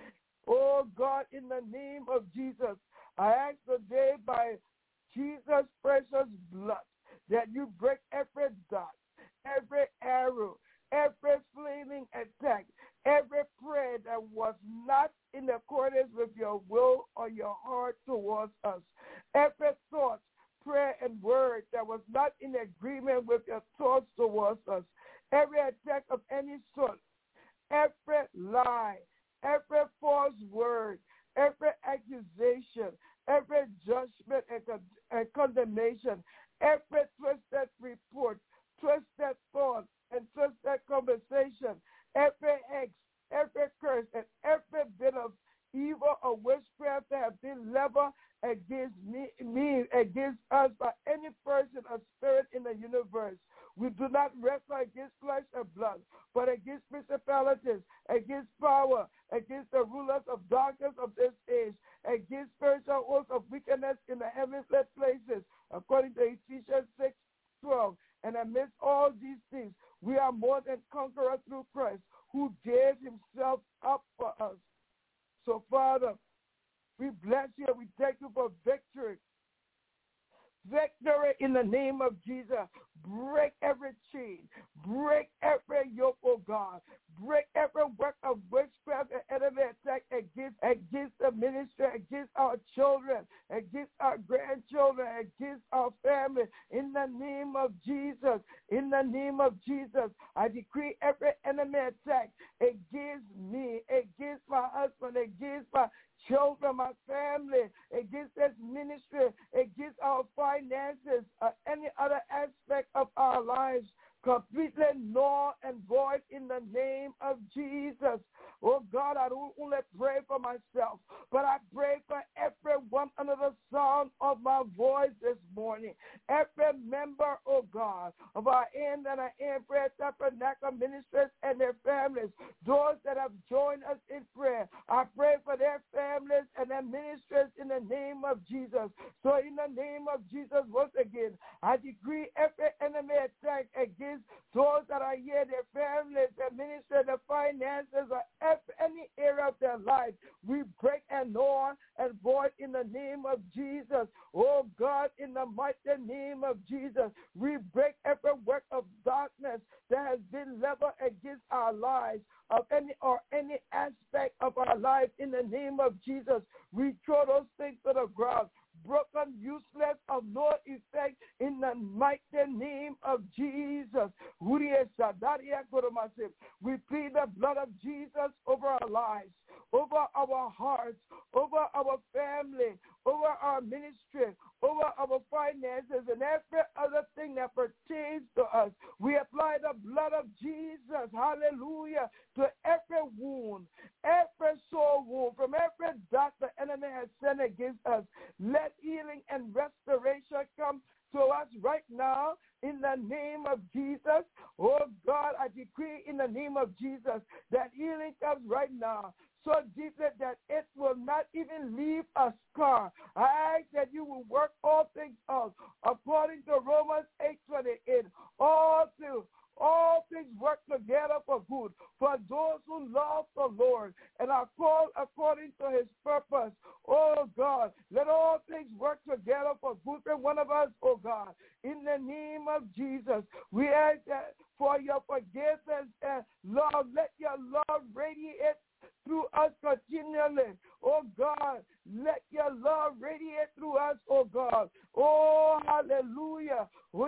Oh God, in the name of Jesus, I ask today by Jesus' precious blood that you break every dart, every arrow, every flaming attack, every prayer that was not in accordance with your will or your heart towards us, every thought, prayer, and word that was not in agreement with your thoughts towards us, every attack of any sort, every lie, every false word, every accusation, every judgment and, con- and condemnation, every twisted report, twisted thought, and twisted conversation, every hex, every curse, and every bit of evil or witchcraft that have been leveled against me, me, against us by any person or spirit in the universe. We do not wrestle against flesh and blood, but against principalities, against power, against the rulers of darkness of this age, against spiritual hosts of wickedness in the heavenly places, according to Ephesians six twelve. And amidst all these things, we are more than conquerors through Christ, who gave himself up for us. So, Father, we bless you and we thank you for victory. Victory in the name of Jesus. Break every chain. Break every yoke, oh God. Break every work of witchcraft and enemy attack against, against the ministry, against our children, against our grandchildren, against our family. In the name of Jesus. In the name of Jesus. I decree every enemy attack against me, against my husband, against my children, my family, against this ministry, against our finances, or any other aspect of our lives, completely null and void in the name of Jesus. Oh God, I don't only pray for myself, but I pray for everyone under the sound of my voice this morning. Every member, oh God, of our End and our End Prayer Tabernacle ministers and their families, those that have joined us in prayer, I pray for their families and their ministers in the name of Jesus. So in the name of Jesus, once again, I decree every enemy attack against those that are here, their families, their ministers, their finances, or any area of their life, we break and null and void in the name of Jesus. Oh God, in the mighty name of Jesus, we break every work of darkness that has been leveled against our lives, of any or any aspect of our life. In the name of Jesus, we throw those things to the ground, broken, useless, of no effect, in the mighty name of Jesus. We plead the blood of Jesus over our lives, over our hearts, over our family, over our ministry, over our finances, and every other thing that pertains to us. We apply the blood of Jesus, hallelujah, to every wound, every soul wound, from every dot the enemy has sent against us. Let healing and restoration come to us right now in the name of Jesus. Oh God, decree in the name of Jesus that healing comes right now, so deeply that it will not even leave a scar. I ask that you will work all things out according to Romans eight twenty-eight. All things, all things work together for good for those who love the Lord and are called according to his purpose. Oh God, let all things work together for good for one of us, oh God. In the name of Jesus, we ask that for your forgiveness and Lord, let your love radiate through us continually. Oh God, let your love radiate through us, oh God. Oh, hallelujah.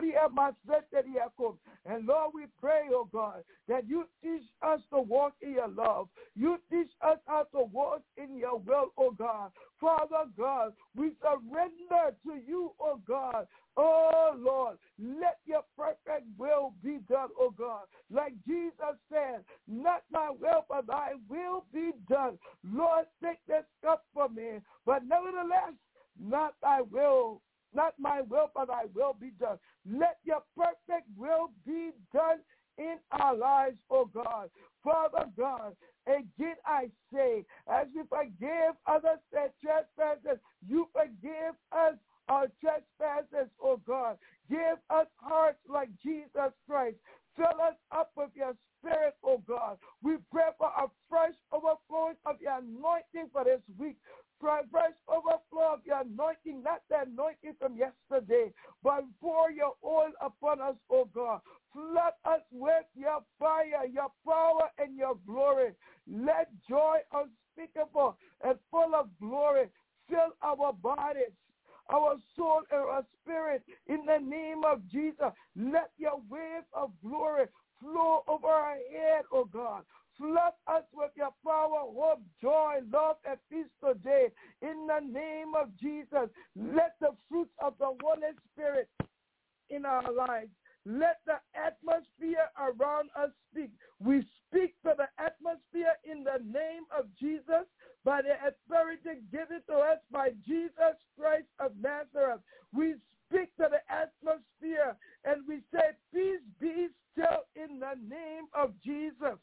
And Lord, we pray, oh God, that you teach us to walk in your love. You teach us how to walk in your will, oh God. Father God, we surrender to you, oh God. Oh, Lord, let your perfect will be done, oh God. Like Jesus said, not my will, but thy will be done. Lord, take this cup from me, but nevertheless, not thy will, not my will, but thy will be done. Let your perfect will be done in our lives, oh God. Father God, again I say, as we forgive others their trespasses, you forgive us our trespasses, oh God. Give us hearts like Jesus Christ. Fill us up with your spirit, oh God. We pray for a fresh overflowing of your anointing for this week. For a fresh overflow of your anointing, not the anointing from yesterday, but pour your oil upon us, oh God. Flood us with your fire, your power, and your glory. Let joy unspeakable and full of glory fill our bodies, our soul, and our spirit. In the name of Jesus, let your wave of glory flow over our head, oh God. Flood us with your power, hope, joy, love, and peace today. In the name of Jesus, let the fruits of the Holy Spirit in our lives, let the atmosphere around us speak. We speak to the atmosphere in the name of Jesus by the authority given to us by Jesus Christ of Nazareth. We speak to the atmosphere and we say, peace be still in the name of Jesus.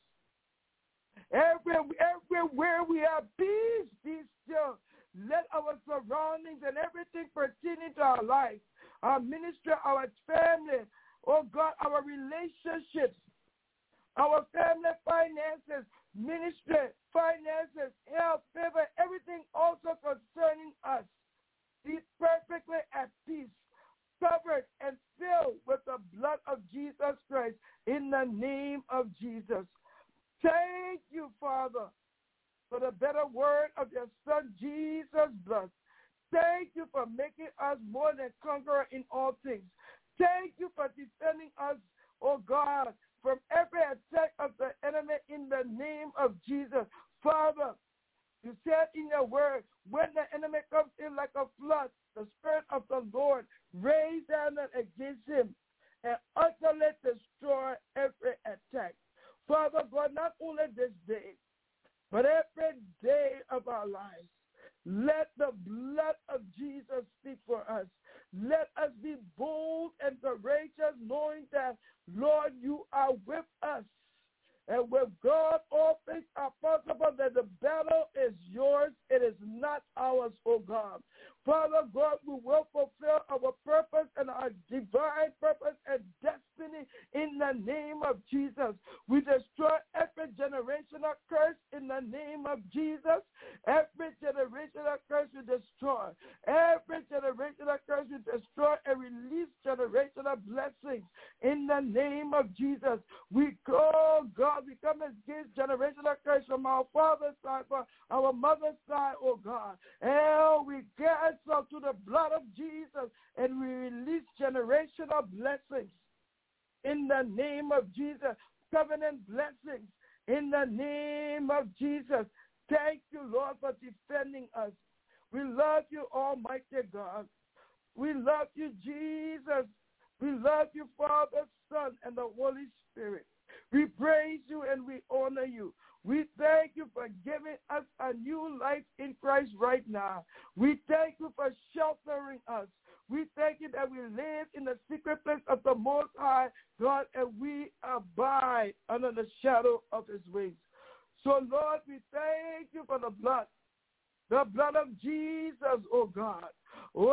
Everywhere, everywhere we are, peace be still. Let our surroundings and everything pertaining to our life, our ministry, our family, oh God, our relationships, our family finances, ministry, finances, health, favor, everything also concerning us, be perfectly at peace, covered and filled with the blood of Jesus Christ in the name of Jesus. Thank you, Father, for the better word of your Son, Jesus' blood. Thank you for making us more than conqueror in all things. Thank you for defending us, oh God, from every attack of the enemy in the name of Jesus. Father, you said in your word, when the enemy comes in like a flood, the Spirit of the Lord raise down against him and utterly destroy every attack. Father God, not only this day, but every day of our lives, let the blood of Jesus speak for us. Let us be bold and courageous, knowing that, Lord, you are with us. And with God, all things are possible, that the battle is yours. It is not ours, oh God. Father God, we will fulfill our purpose and our divine purpose and destiny in the name of Jesus. We destroy every generational curse in the name of Jesus. Every generational curse we destroy. Every generational curse we destroy and release generational blessings in the name of Jesus. We go, God, we come against generational curse from our father's side, from our mother's side, oh God. And we cancel to the blood of Jesus and we release generational blessings in the name of Jesus. Covenant blessings in the name of Jesus. Thank you, Lord, for defending us. We love you, Almighty God. We love you, Jesus. We love you, Father, Son, and the Holy Spirit. We praise you and we honor you. We thank you for giving us a new life in Christ right now. We thank you for sheltering us, We thank you that we live in the secret place of the Most High, God, and we abide under the shadow of his wings. So, Lord, we thank you for the blood, the blood of Jesus, oh God. Oh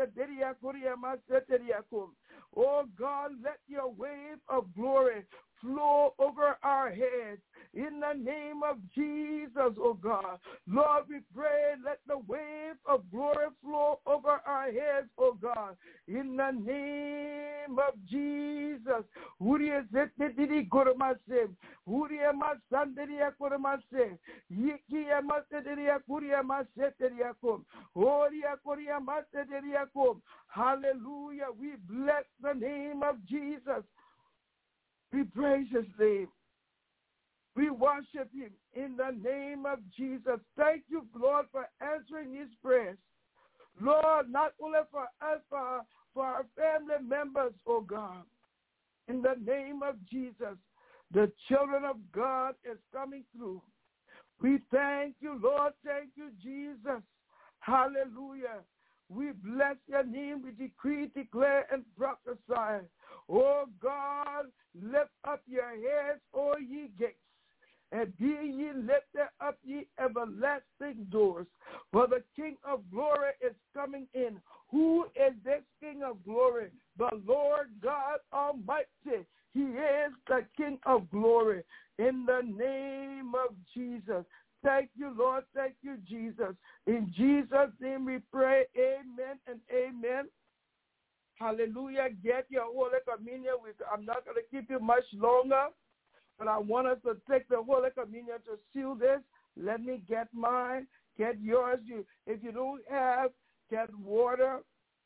God, let your wave of glory flow over our heads in the name of Jesus, oh God. Lord, we pray, let the wave of glory flow over our heads, oh God, in the name of Jesus. Uriye zetediri koromase, uriye masandiriya koromase, yikiye masediriya kuriya masetiriya kom, oriya kuriya masetiriya kom. Hallelujah. We bless the name of Jesus. We praise his name. We worship him in the name of Jesus. Thank you, Lord, for answering his prayers. Lord, not only for us, for our, for our family members, oh God. In the name of Jesus, the children of God is coming through. We thank you, Lord. Thank you, Jesus. Hallelujah. We bless your name. We decree, declare, and prophesy. Oh God, lift up your heads, O ye gates, and be ye lifted up, ye everlasting doors. For the King of glory is coming in. Who is this King of glory? The Lord God Almighty. He is the King of glory. In the name of Jesus. Thank you, Lord. Thank you, Jesus. In Jesus' name we pray. Amen and amen. Hallelujah. Get your Holy Communion. I'm not going to keep you much longer, but I want us to take the Holy Communion to seal this. Let me get mine. Get yours. You, if you don't have, get water.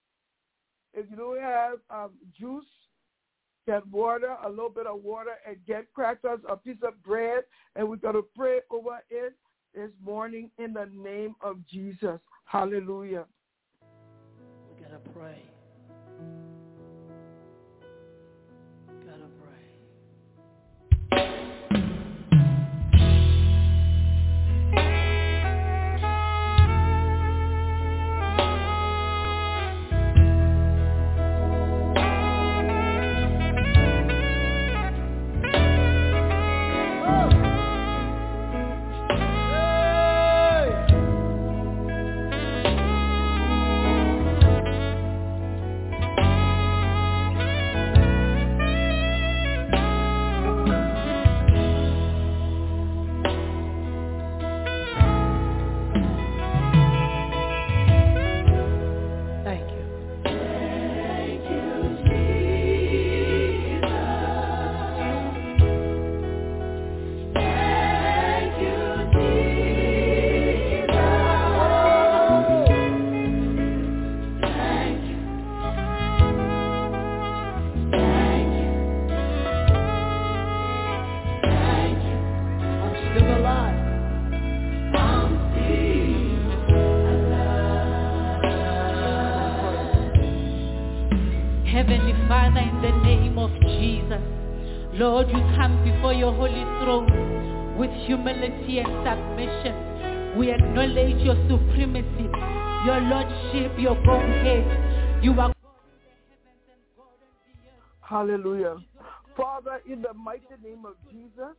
If you don't have um, juice, get water, a little bit of water, and get crackers, a piece of bread, and we're going to pray over it this morning in the name of Jesus. Hallelujah. We got to pray. Got to pray. Heavenly Father, in the name of Jesus, Lord, you come before your holy throne with humility and submission. We acknowledge your supremacy, your lordship, your Godhead. You are God in the heavens and God on the earth. Hallelujah. Father, in the mighty name of Jesus,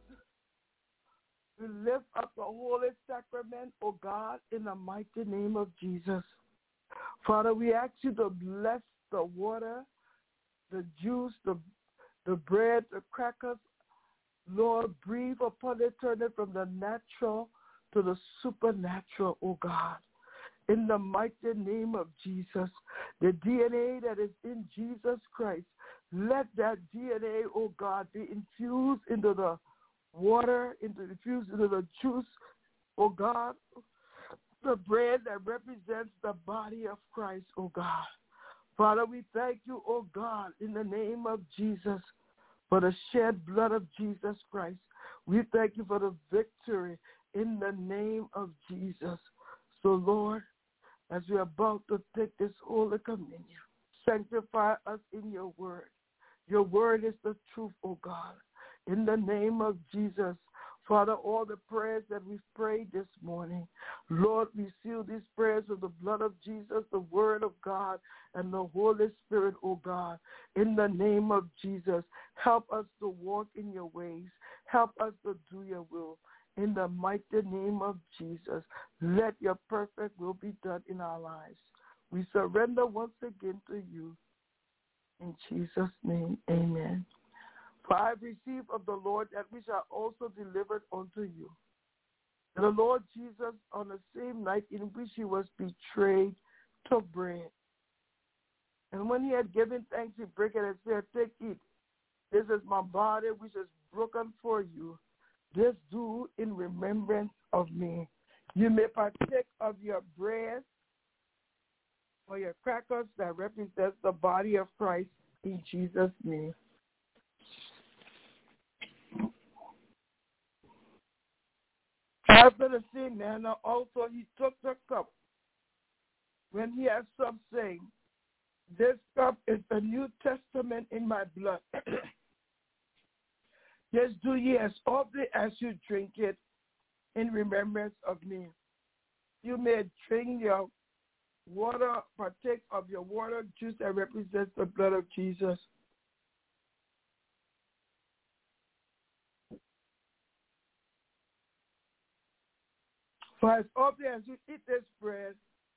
we lift up the holy sacrament, oh God, in the mighty name of Jesus. Father, we ask you to bless the water, the juice, the, the bread, the crackers. Lord, breathe upon it, turn it from the natural to the supernatural, oh God. In the mighty name of Jesus, the D N A that is in Jesus Christ, let that D N A, oh God, be infused into the water, into infused into the juice, oh God, the bread that represents the body of Christ, oh God. Father, we thank you, oh God, in the name of Jesus, for the shed blood of Jesus Christ. We thank you for the victory in the name of Jesus. So, Lord, as we're about to take this Holy Communion, sanctify us in your word. Your word is the truth, oh God. In the name of Jesus, Father, all the prayers that we've prayed this morning, Lord, we seal these prayers with the blood of Jesus, the Word of God, and the Holy Spirit, oh God. In the name of Jesus, help us to walk in your ways. Help us to do your will. In the mighty name of Jesus, let your perfect will be done in our lives. We surrender once again to you. In Jesus' name, amen. For I have received of the Lord that which I also delivered unto you. And the Lord Jesus, on the same night in which he was betrayed, took bread. And when he had given thanks, he broke it and said, take it. This is my body which is broken for you. This do in remembrance of me. You may partake of your bread or your crackers that represents the body of Christ in Jesus' name. After the same manner, also he took the cup when he had supped, saying, this cup is the New Testament in my blood. This do ye as often as you drink it in remembrance of me. You may drink your water, partake of your water juice that represents the blood of Jesus. For as often as you eat this bread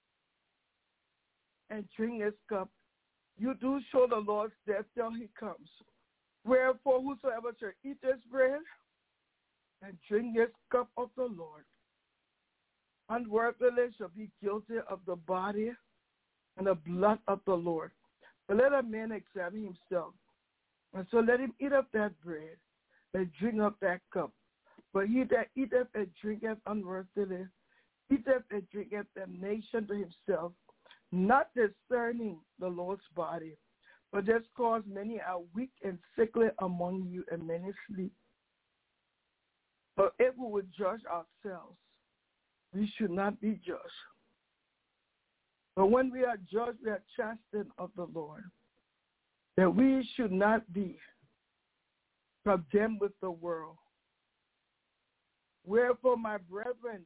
and drink this cup, you do show the Lord's death till he comes. Wherefore, whosoever shall eat this bread and drink this cup of the Lord unworthily shall be guilty of the body and the blood of the Lord. But let a man examine himself, and so let him eat of that bread and drink of that cup. But he that eateth and drinketh unworthily, eateth and drinketh damnation to himself, not discerning the Lord's body. But this cause many are weak and sickly among you, and many sleep. But if we would judge ourselves, we should not be judged. But when we are judged, we are chastened of the Lord, that we should not be condemned with the world. Wherefore, my brethren,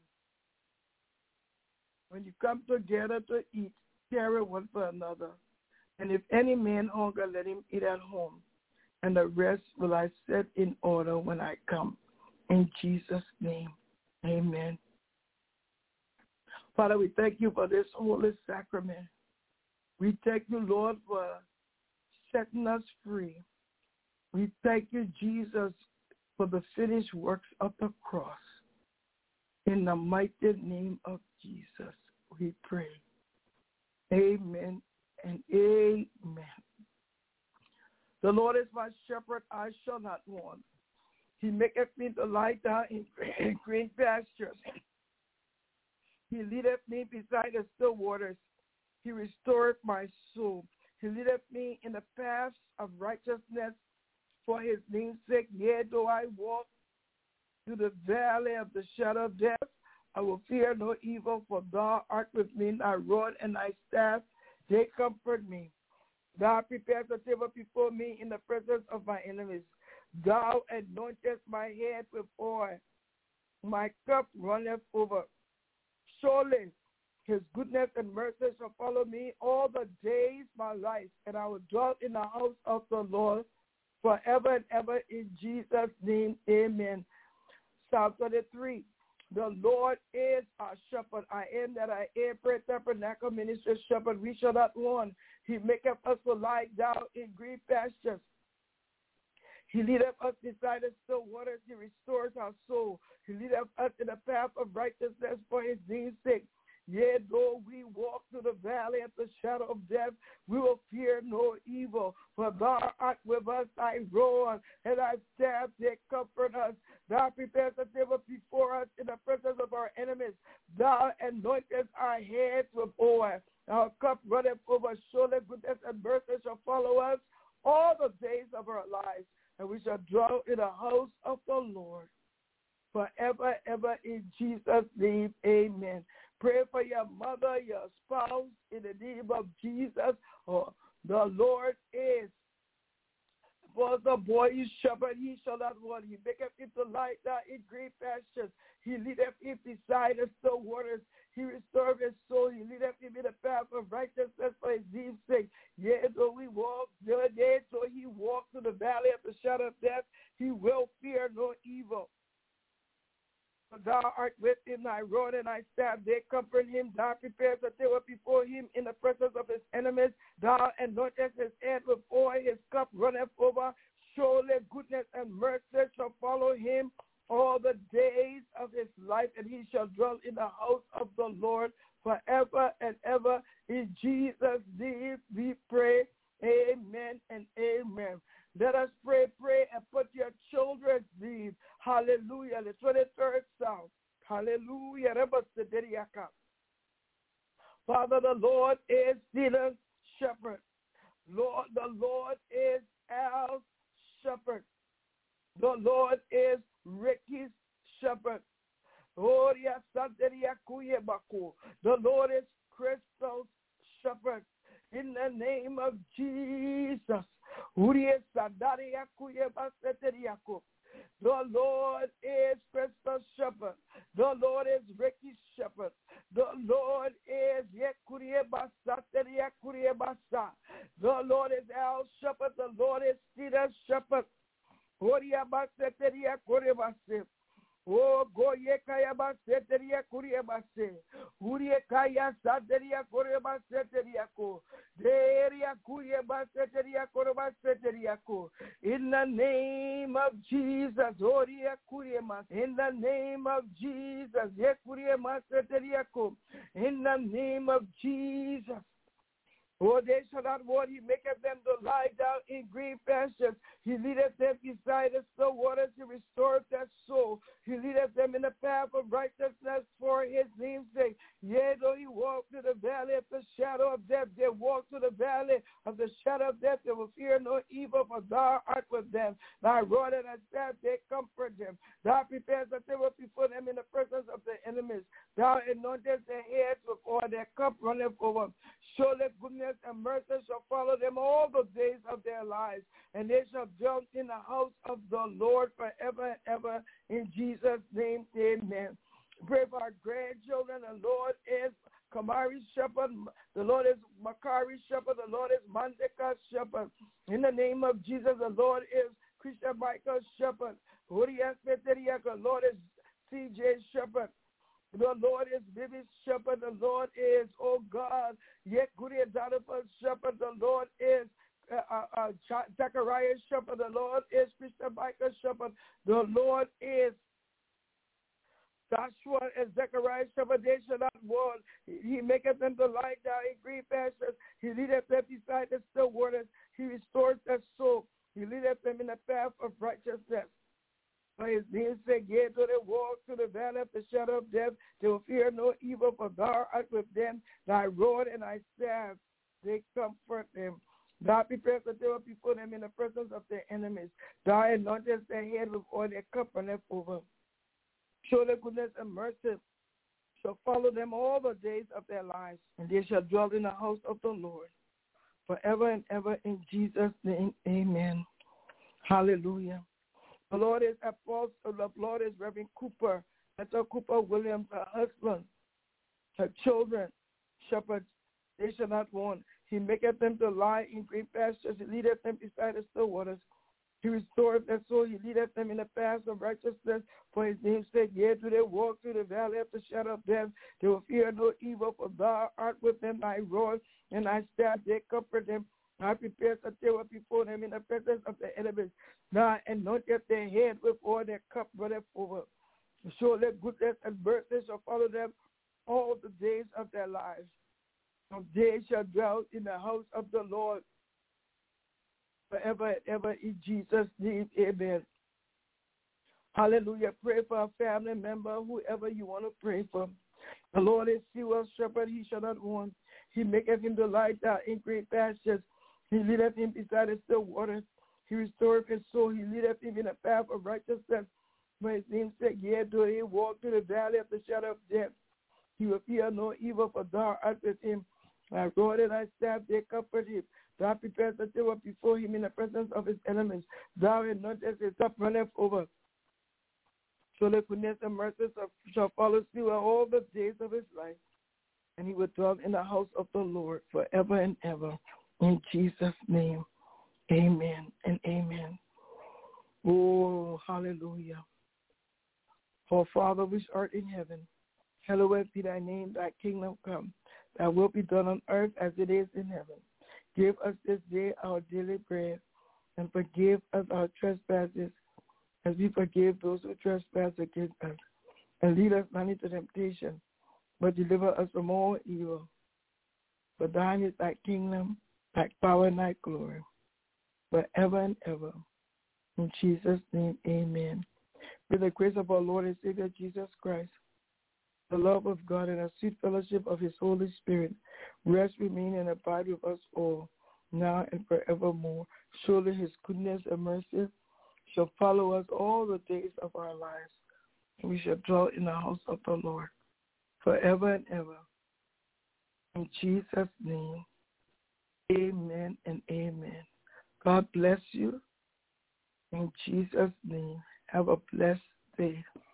when you come together to eat, carry one for another. And if any man hunger, let him eat at home. And the rest will I set in order when I come. In Jesus' name, amen. Father, we thank you for this holy sacrament. We thank you, Lord, for setting us free. We thank you, Jesus, for the finished works of the cross. In the mighty name of Jesus, we pray. Amen and amen. The Lord is my shepherd, I shall not want. He maketh me to lie down in green pastures. He leadeth me beside the still waters. He restoreth my soul. He leadeth me in the paths of righteousness for his name's sake. Yea, though I walk through the valley of the shadow of death, I will fear no evil, for thou art with me. Thy rod and thy staff, they comfort me. Thou preparest a table before me in the presence of my enemies. Thou anointest my head with oil. My cup runneth over. Surely his goodness and mercy shall follow me all the days of my life, and I will dwell in the house of the Lord forever and ever. In Jesus' name, amen. Psalm thirty-three. The Lord is our shepherd. I am that I am. Prayer Tabernacle Ministry shepherd. We shall not want. He maketh us to lie down in green pastures. He leadeth us beside the still waters. He restores our soul. He leadeth us in the path of righteousness for his name's sake. Yea, though we walk through the valley of the shadow of death, we will fear no evil. For thou art with us, thy rod and thy staff, they comfort us. Thou preparest a table before us in the presence of our enemies. Thou anointest our heads with oil. Our cup runneth over. Surely goodness and mercy shall follow us all the days of our lives, and we shall dwell in the house of the Lord forever, ever, in Jesus' name, amen. Pray for your mother, your spouse, in the name of Jesus. Oh, the Lord is because the boy is shepherd, he shall not want. He maketh him to lie down in green pastures. He leadeth him beside the still waters. He restoreth his soul. He leadeth him in the path of righteousness for his name's sake. Yea, though we walk, yea, though he walk through the valley of the shadow of death, he will fear no evil. For thou art with him, thy rod and thy staff, they comfort him. Thou preparest a table before him in the presence of his enemies. Thou anointest his head with oil, his cup runneth over. Surely goodness and mercy shall follow him all the days of his life, and he shall dwell in the house of the Lord forever and ever. In Jesus' name we pray. Amen and amen. Let us pray, pray, and put your children's needs. Hallelujah. The twenty-third Psalm. Hallelujah. Father, the Lord is Stephen's shepherd. Lord, the Lord is Al's shepherd. The Lord is Ricky's shepherd. The Lord is Crystal's shepherd. In the name of Jesus. The Lord is Crystal's shepherd. The Lord is Ricky's shepherd. The Lord is The Lord is Al's shepherd. The Lord is Stephen's shepherd. Oh, goye kaya ba seteria kuria ba se. Urie kaya sateria kuria ba seteria ko. Deria kuria ba seteria kuria ba seteria ko. In the name of Jesus, oria kuria ma. In the name of Jesus, ye kuria ma seteria ko. In the name of Jesus. Oh, they shall not want. He maketh them to lie down in green pastures. He leadeth them beside the still waters. He restoreth their soul. He leadeth them in the path of righteousness for his name's sake. Yea, though he walk through the valley of the shadow of death, they walk through the valley of the shadow of death. They will fear no evil, for thou art with them. Thy rod and thy staff, they comfort them. Thou preparest a table before them in the presence of their enemies. Thou anointest their heads with oil, their cup runneth over. Surely goodness and mercy shall follow them all the days of their lives, and they shall dwell in the house of the Lord forever and ever. In Jesus' name, amen. Pray for our grandchildren. The Lord is Kamari's shepherd. The Lord is Makari's shepherd. The Lord is Mandeka's shepherd. In the name of Jesus, the Lord is Christian Michael's shepherd. The Lord is C J's shepherd. The Lord is Bibi's shepherd. The Lord is, oh God, yet good Jonathan's shepherd. The Lord is uh, uh, Zechariah's shepherd. The Lord is Christian Michael's shepherd. The Lord is Joshua and Zechariah's shepherd. They shall not want. He maketh them to lie down in green pastures. He leadeth them beside the still waters. He restores their soul. He leadeth them in the path of righteousness. For his name's sake, yea, though they walk through the valley of the shadow of death, they will fear no evil, for thou art with them. Thy rod and thy staff, they comfort them. Thou preparest a table before them in the presence of their enemies. Thou anointest their head with oil, their cup runneth over. Surely goodness and mercy shall follow them all the days of their lives, and they shall dwell in the house of the Lord forever and ever. In Jesus' name, amen. Hallelujah. The Lord is Apostle, the Lord is Reverend Cooper, Ethel Cooper Williams, her husband, her children, shepherds, they shall not want. He maketh them to lie in green pastures. He leadeth them beside the still waters. He restoreth their soul. He leadeth them in the paths of righteousness for his name's sake. Yea, do they walk through the valley of the shadow of death, they will fear no evil, for thou art with them. Thy rod and thy staff, they comfort them. I prepare a table before them in the presence of their enemies. Now anointeth their head with oil, their cup runneth over. Surely goodness and mercy shall follow them all the days of their lives. And they shall dwell in the house of the Lord forever and ever. In Jesus' name, amen. Hallelujah. Pray for a family member, whoever you want to pray for. The Lord is Sewell's shepherd, he shall not want. He maketh him to lie down in great pastures. He leadeth him beside the still waters. He restoreth his soul. He leadeth him in the path of righteousness. For his name's sake, yea, though he walk through the valley of the shadow of death, he will fear no evil, for thou art with him. Thy rod and thy staff, they comfort him. Thou prepares the table before him in the presence of his enemies. Thou anointest his cup runneth over. Surely goodness and mercy shall follow through all the days of his life, and he will dwell in the house of the Lord forever and ever. In Jesus' name, amen and amen. Oh, hallelujah. For Father which art in heaven, hallowed be thy name, thy kingdom come. Thy will be done on earth as it is in heaven. Give us this day our daily bread, and forgive us our trespasses, as we forgive those who trespass against us. And lead us not into temptation, but deliver us from all evil. For thine is thy kingdom, thy power, and thy glory, forever and ever. In Jesus' name, amen. With the grace of our Lord and Savior Jesus Christ, the love of God, and the sweet fellowship of his Holy Spirit, rest, remain, and abide with us all, now and forevermore. Surely his goodness and mercy shall follow us all the days of our lives, and we shall dwell in the house of the Lord forever and ever. In Jesus' name, amen and amen. God bless you. In Jesus' name, have a blessed day.